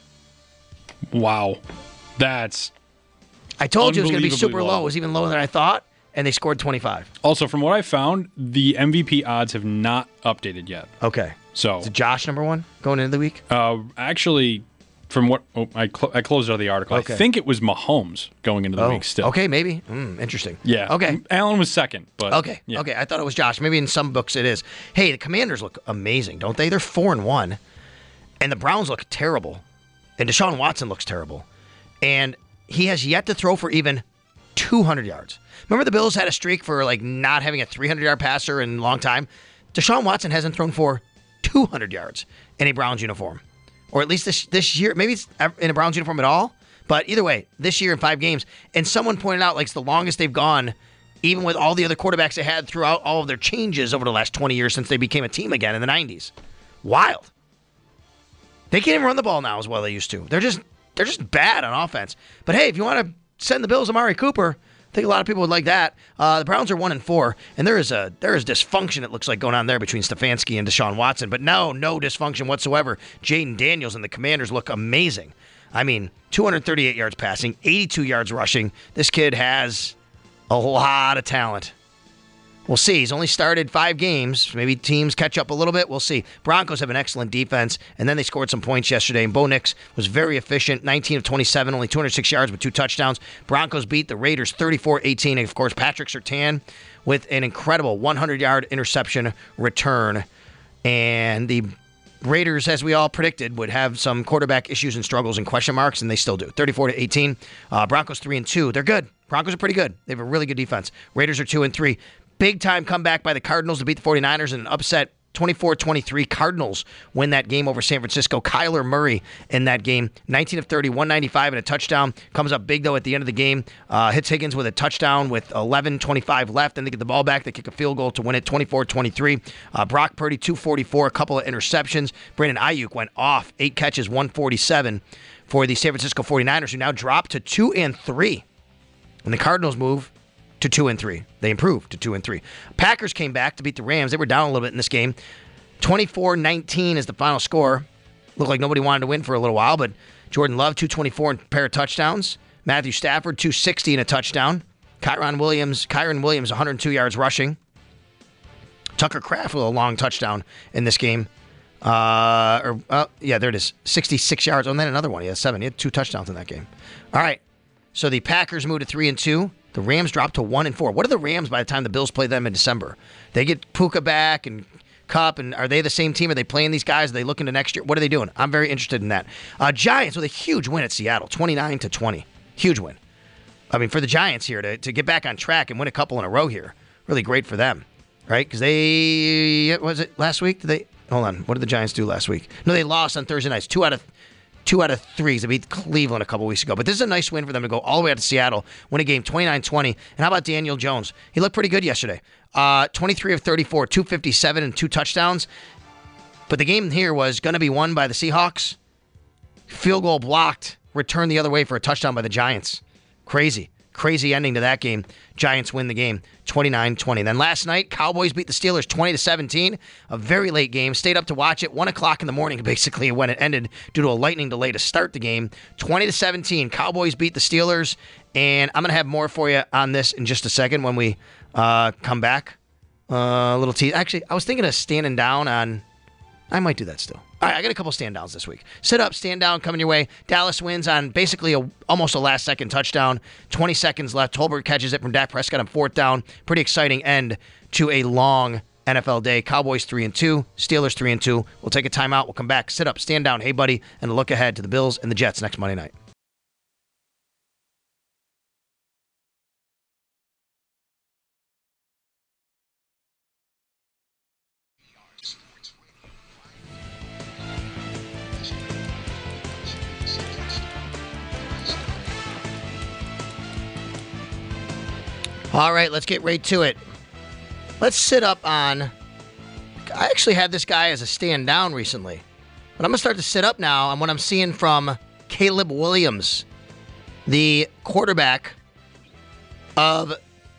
Wow. That's I told you it was going to be super low. low. It was even lower than I thought, and they scored twenty-five. Also, from what I found, the M V P odds have not updated yet. Okay. So is Josh number one going into the week? Uh, actually, from what oh, I cl- I closed out the article, Okay. I think it was Mahomes going into the Oh, week still. Okay, maybe. Mm, interesting. Yeah. Okay. Allen was second, but Okay. yeah. Okay. I thought it was Josh. Maybe in some books it is. Hey, the Commanders look amazing, don't they? They're four and one, and the Browns look terrible, and Deshaun Watson looks terrible, and he has yet to throw for even two hundred yards. Remember the Bills had a streak for like not having a three hundred yard passer in a long time. Deshaun Watson hasn't thrown for two hundred yards in a Browns uniform, or at least this this year. Maybe it's in a Browns uniform at all. But either way, this year in five games, and someone pointed out like it's the longest they've gone, even with all the other quarterbacks they had throughout all of their changes over the last twenty years since they became a team again in the nineties. Wild. They can't even run the ball now as well as they used to. They're just they're just bad on offense. But hey, if you want to send the Bills Amari Cooper, I think a lot of people would like that. Uh, the Browns are one and four, and there is a there is dysfunction. It looks like going on there between Stefanski and Deshaun Watson. But no, no dysfunction whatsoever. Jaden Daniels and the Commanders look amazing. I mean, two hundred thirty-eight yards passing, eighty-two yards rushing. This kid has a lot of talent. We'll see. He's only started five games. Maybe teams catch up a little bit. We'll see. Broncos have an excellent defense, and then they scored some points yesterday. And Bo Nix was very efficient, nineteen of twenty-seven, only two hundred six yards with two touchdowns. Broncos beat the Raiders thirty-four eighteen. And, of course, Patrick Surtain with an incredible one hundred yard interception return. And the Raiders, as we all predicted, would have some quarterback issues and struggles and question marks, and they still do. thirty-four to eighteen. Uh, Broncos three and two. They're good. Broncos are pretty good. They have a really good defense. Raiders are two and three. Big time comeback by the Cardinals to beat the 49ers in an upset twenty-four twenty-three. Cardinals win that game over San Francisco. Kyler Murray in that game, nineteen of thirty, one ninety-five and a touchdown. Comes up big, though, at the end of the game. Uh, hits Higgins with a touchdown with eleven twenty-five left. Then they get the ball back. They kick a field goal to win it twenty-four twenty-three. Uh, Brock Purdy, two forty-four, a couple of interceptions. Brandon Ayuk went off, eight catches, one forty-seven for the San Francisco 49ers, who now drop to two and three. And the Cardinals move to two and three. They improved to two and three. Packers came back to beat the Rams. They were down a little bit in this game. twenty-four nineteen is the final score. Looked like nobody wanted to win for a little while, but Jordan Love, two twenty-four and a pair of touchdowns. Matthew Stafford, two sixty and a touchdown. Kyron Williams, Kyron Williams, one hundred two yards rushing. Tucker Kraft with a long touchdown in this game. Uh, or uh, yeah, there it is. sixty-six yards. Oh, and then another one. He had seven. He had two touchdowns in that game. All right. So the Packers moved to three and two. The Rams dropped to one and four. What are the Rams by the time the Bills play them in December? They get Puka back and Cup, and are they the same team? Are they playing these guys? Are they looking to next year? What are they doing? I'm very interested in that. Uh, Giants with a huge win at Seattle, twenty-nine to twenty. Huge win. I mean, for the Giants here to, to get back on track and win a couple in a row here, really great for them, right? Because they, what was it last week? Did they? Hold on. What did the Giants do last week? No, they lost on Thursday nights. Two out of Two out of three. They beat Cleveland a couple weeks ago. But this is a nice win for them to go all the way out to Seattle, win a game twenty-nine twenty. And how about Daniel Jones? He looked pretty good yesterday. Uh, twenty-three of thirty-four, two fifty-seven and two touchdowns. But the game here was going to be won by the Seahawks. Field goal blocked. Returned the other way for a touchdown by the Giants. Crazy. Crazy ending to that game. Giants win the game twenty-nine twenty. Then last night, Cowboys beat the Steelers twenty to seventeen. A very late game. Stayed up to watch it. one o'clock in the morning, basically, when it ended due to a lightning delay to start the game. twenty to seventeen. Cowboys beat the Steelers. And I'm going to have more for you on this in just a second when we uh, come back. Uh, a little tease. Actually, I was thinking of standing down on... I might do that still. All right, I got a couple stand downs this week. Sit up, stand down, coming your way. Dallas wins on basically a, almost a last-second touchdown. twenty seconds left. Tolbert catches it from Dak Prescott on fourth down. Pretty exciting end to a long N F L day. Cowboys three and two, Steelers three and two. We'll take a timeout. We'll come back. Sit up, stand down. Hey, buddy, and a look ahead to the Bills and the Jets next Monday night. All right, let's get right to it. Let's sit up on... I actually had this guy as a stand down recently. But I'm going to start to sit up now on what I'm seeing from Caleb Williams, the quarterback of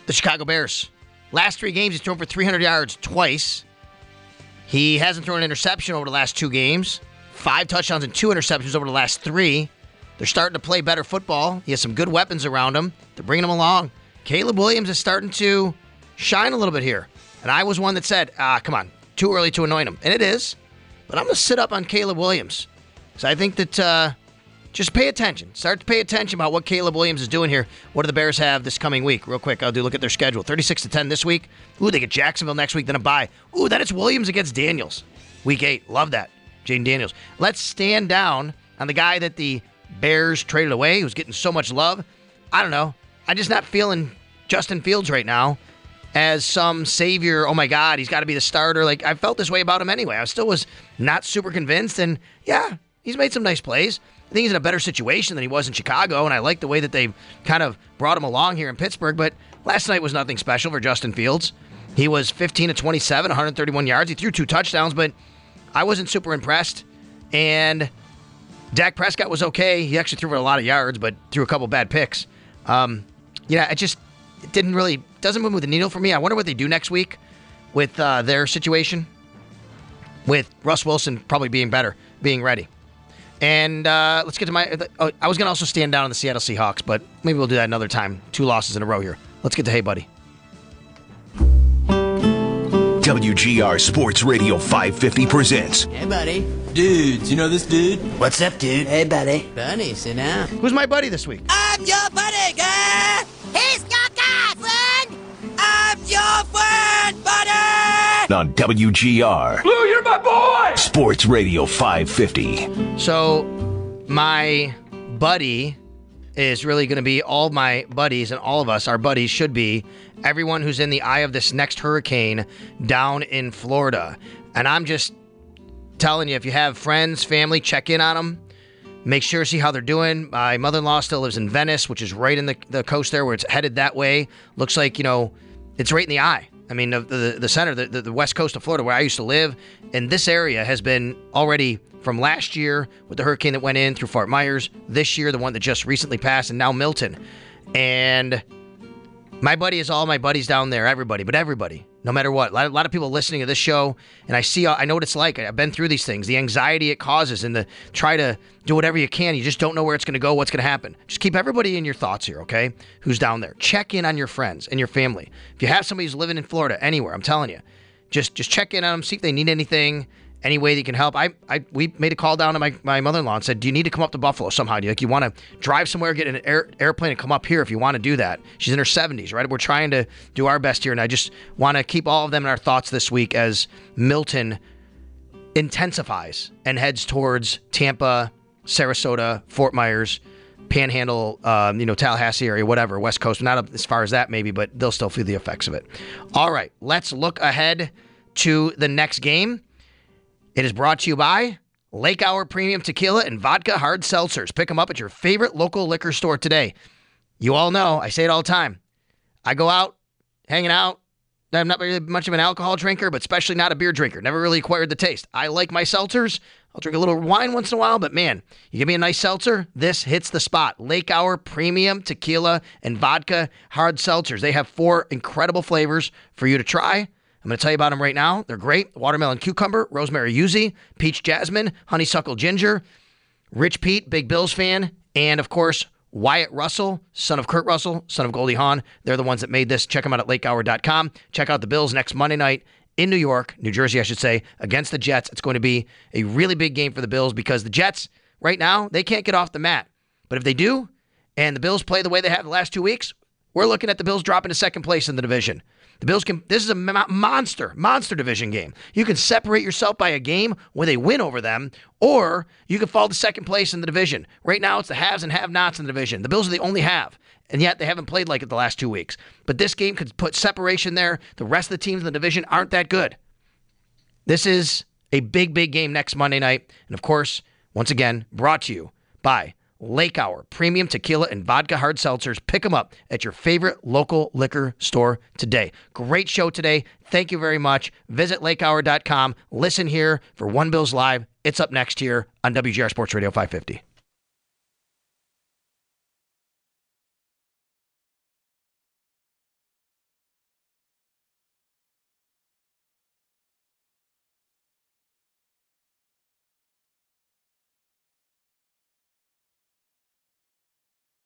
the Chicago Bears. Last three games, he's thrown for three hundred yards twice. He hasn't thrown an interception over the last two games. Five touchdowns and two interceptions over the last three. They're starting to play better football. He has some good weapons around him. They're bringing him along. Caleb Williams is starting to shine a little bit here. And I was one that said, ah, come on, too early to anoint him. And it is. But I'm going to sit up on Caleb Williams. So I think that uh, just pay attention. Start to pay attention about what Caleb Williams is doing here. What do the Bears have this coming week? Real quick, I'll do look at their schedule. thirty-six to ten this week. Ooh, they get Jacksonville next week, then a bye. Ooh, then it's Williams against Daniels. Week eight. Love that. Jaden Daniels. Let's stand down on the guy that the Bears traded away, who's getting so much love. I don't know. I'm just not feeling Justin Fields right now as some savior. Oh my God, he's got to be the starter. Like, I felt this way about him anyway. I still was not super convinced. And yeah, he's made some nice plays. I think he's in a better situation than he was in Chicago. And I like the way that they kind of brought him along here in Pittsburgh. But last night was nothing special for Justin Fields. He was fifteen to twenty-seven, one hundred thirty-one yards. He threw two touchdowns, but I wasn't super impressed. And Dak Prescott was okay. He actually threw for a lot of yards, but threw a couple bad picks. Um, yeah, it just it didn't really, doesn't move the needle for me. I wonder what they do next week with uh, their situation, with Russ Wilson probably being better, being ready. And uh, let's get to my, oh, I was going to also stand down on the Seattle Seahawks, but maybe we'll do that another time. Two losses in a row here. Let's get to Hey Buddy. W G R Sports Radio five fifty presents. Hey, buddy. Dudes, you know this dude? What's up, dude? Hey, buddy. Buddy, sit down. Who's my buddy this week? I'm your buddy, guy. He's your guy, friend. I'm your friend, buddy. On W G R. Lou, you're my boy. Sports Radio five fifty. So, my buddy is really going to be all my buddies, and all of us, our buddies, should be everyone who's in the eye of this next hurricane down in Florida. And I'm just telling you, if you have friends, family, check in on them. Make sure to see how they're doing. My mother-in-law still lives in Venice, which is right in the, the coast there where it's headed that way. Looks like, you know, it's right in the eye. I mean, the, the, the center, the, the, the west coast of Florida where I used to live. And this area has been already from last year with the hurricane that went in through Fort Myers. This year, the one that just recently passed, and now Milton. And my buddy is all my buddies down there, everybody, but everybody, no matter what. A lot, a lot of people listening to this show, and I see, I know what it's like. I've been through these things, the anxiety it causes, and the try to do whatever you can. You just don't know where it's going to go, what's going to happen. Just keep everybody in your thoughts here, okay? Who's down there. Check in on your friends and your family. If you have somebody who's living in Florida, anywhere, I'm telling you, just just check in on them, see if they need anything, any way that you can help. I, I we made a call down to my, my mother-in-law and said, do you need to come up to Buffalo somehow? Do you, like, you want to drive somewhere, get an air, airplane and come up here if you want to do that? She's in her seventies, right? We're trying to do our best here, and I just want to keep all of them in our thoughts this week as Milton intensifies and heads towards Tampa, Sarasota, Fort Myers, Panhandle, um, you know, Tallahassee area, whatever, West Coast. Not up as far as that maybe, but they'll still feel the effects of it. All right, let's look ahead to the next game. It is brought to you by Lake Hour Premium Tequila and Vodka Hard Seltzers. Pick them up at your favorite local liquor store today. You all know, I say it all the time. I go out, hanging out. I'm not really much of an alcohol drinker, but especially not a beer drinker. Never really acquired the taste. I like my seltzers. I'll drink a little wine once in a while, but man, you give me a nice seltzer, this hits the spot. Lake Hour Premium Tequila and Vodka Hard Seltzers. They have four incredible flavors for you to try. I'm going to tell you about them right now. They're great. Watermelon cucumber, rosemary yuzu, peach jasmine, honeysuckle ginger, Rich Pete, big Bills fan, and of course, Wyatt Russell, son of Kurt Russell, son of Goldie Hawn. They're the ones that made this. Check them out at lake hour dot com. Check out the Bills next Monday night in New York, New Jersey, I should say, against the Jets. It's going to be a really big game for the Bills because the Jets, right now, they can't get off the mat. But if they do, and the Bills play the way they have the last two weeks, we're looking at the Bills dropping to second place in the division. The Bills can, this is a monster, monster division game. You can separate yourself by a game with a win over them, or you can fall to second place in the division. Right now, it's the haves and have-nots in the division. The Bills are the only have, and yet they haven't played like it the last two weeks. But this game could put separation there. The rest of the teams in the division aren't that good. This is a big, big game next Monday night. And of course, once again, brought to you by Lake Hour Premium Tequila and Vodka Hard Seltzers. Pick them up at your favorite local liquor store today. Great show today. Thank you very much. Visit lake hour dot com. Listen here for One Bills Live. It's up next here on W G R Sports Radio five fifty.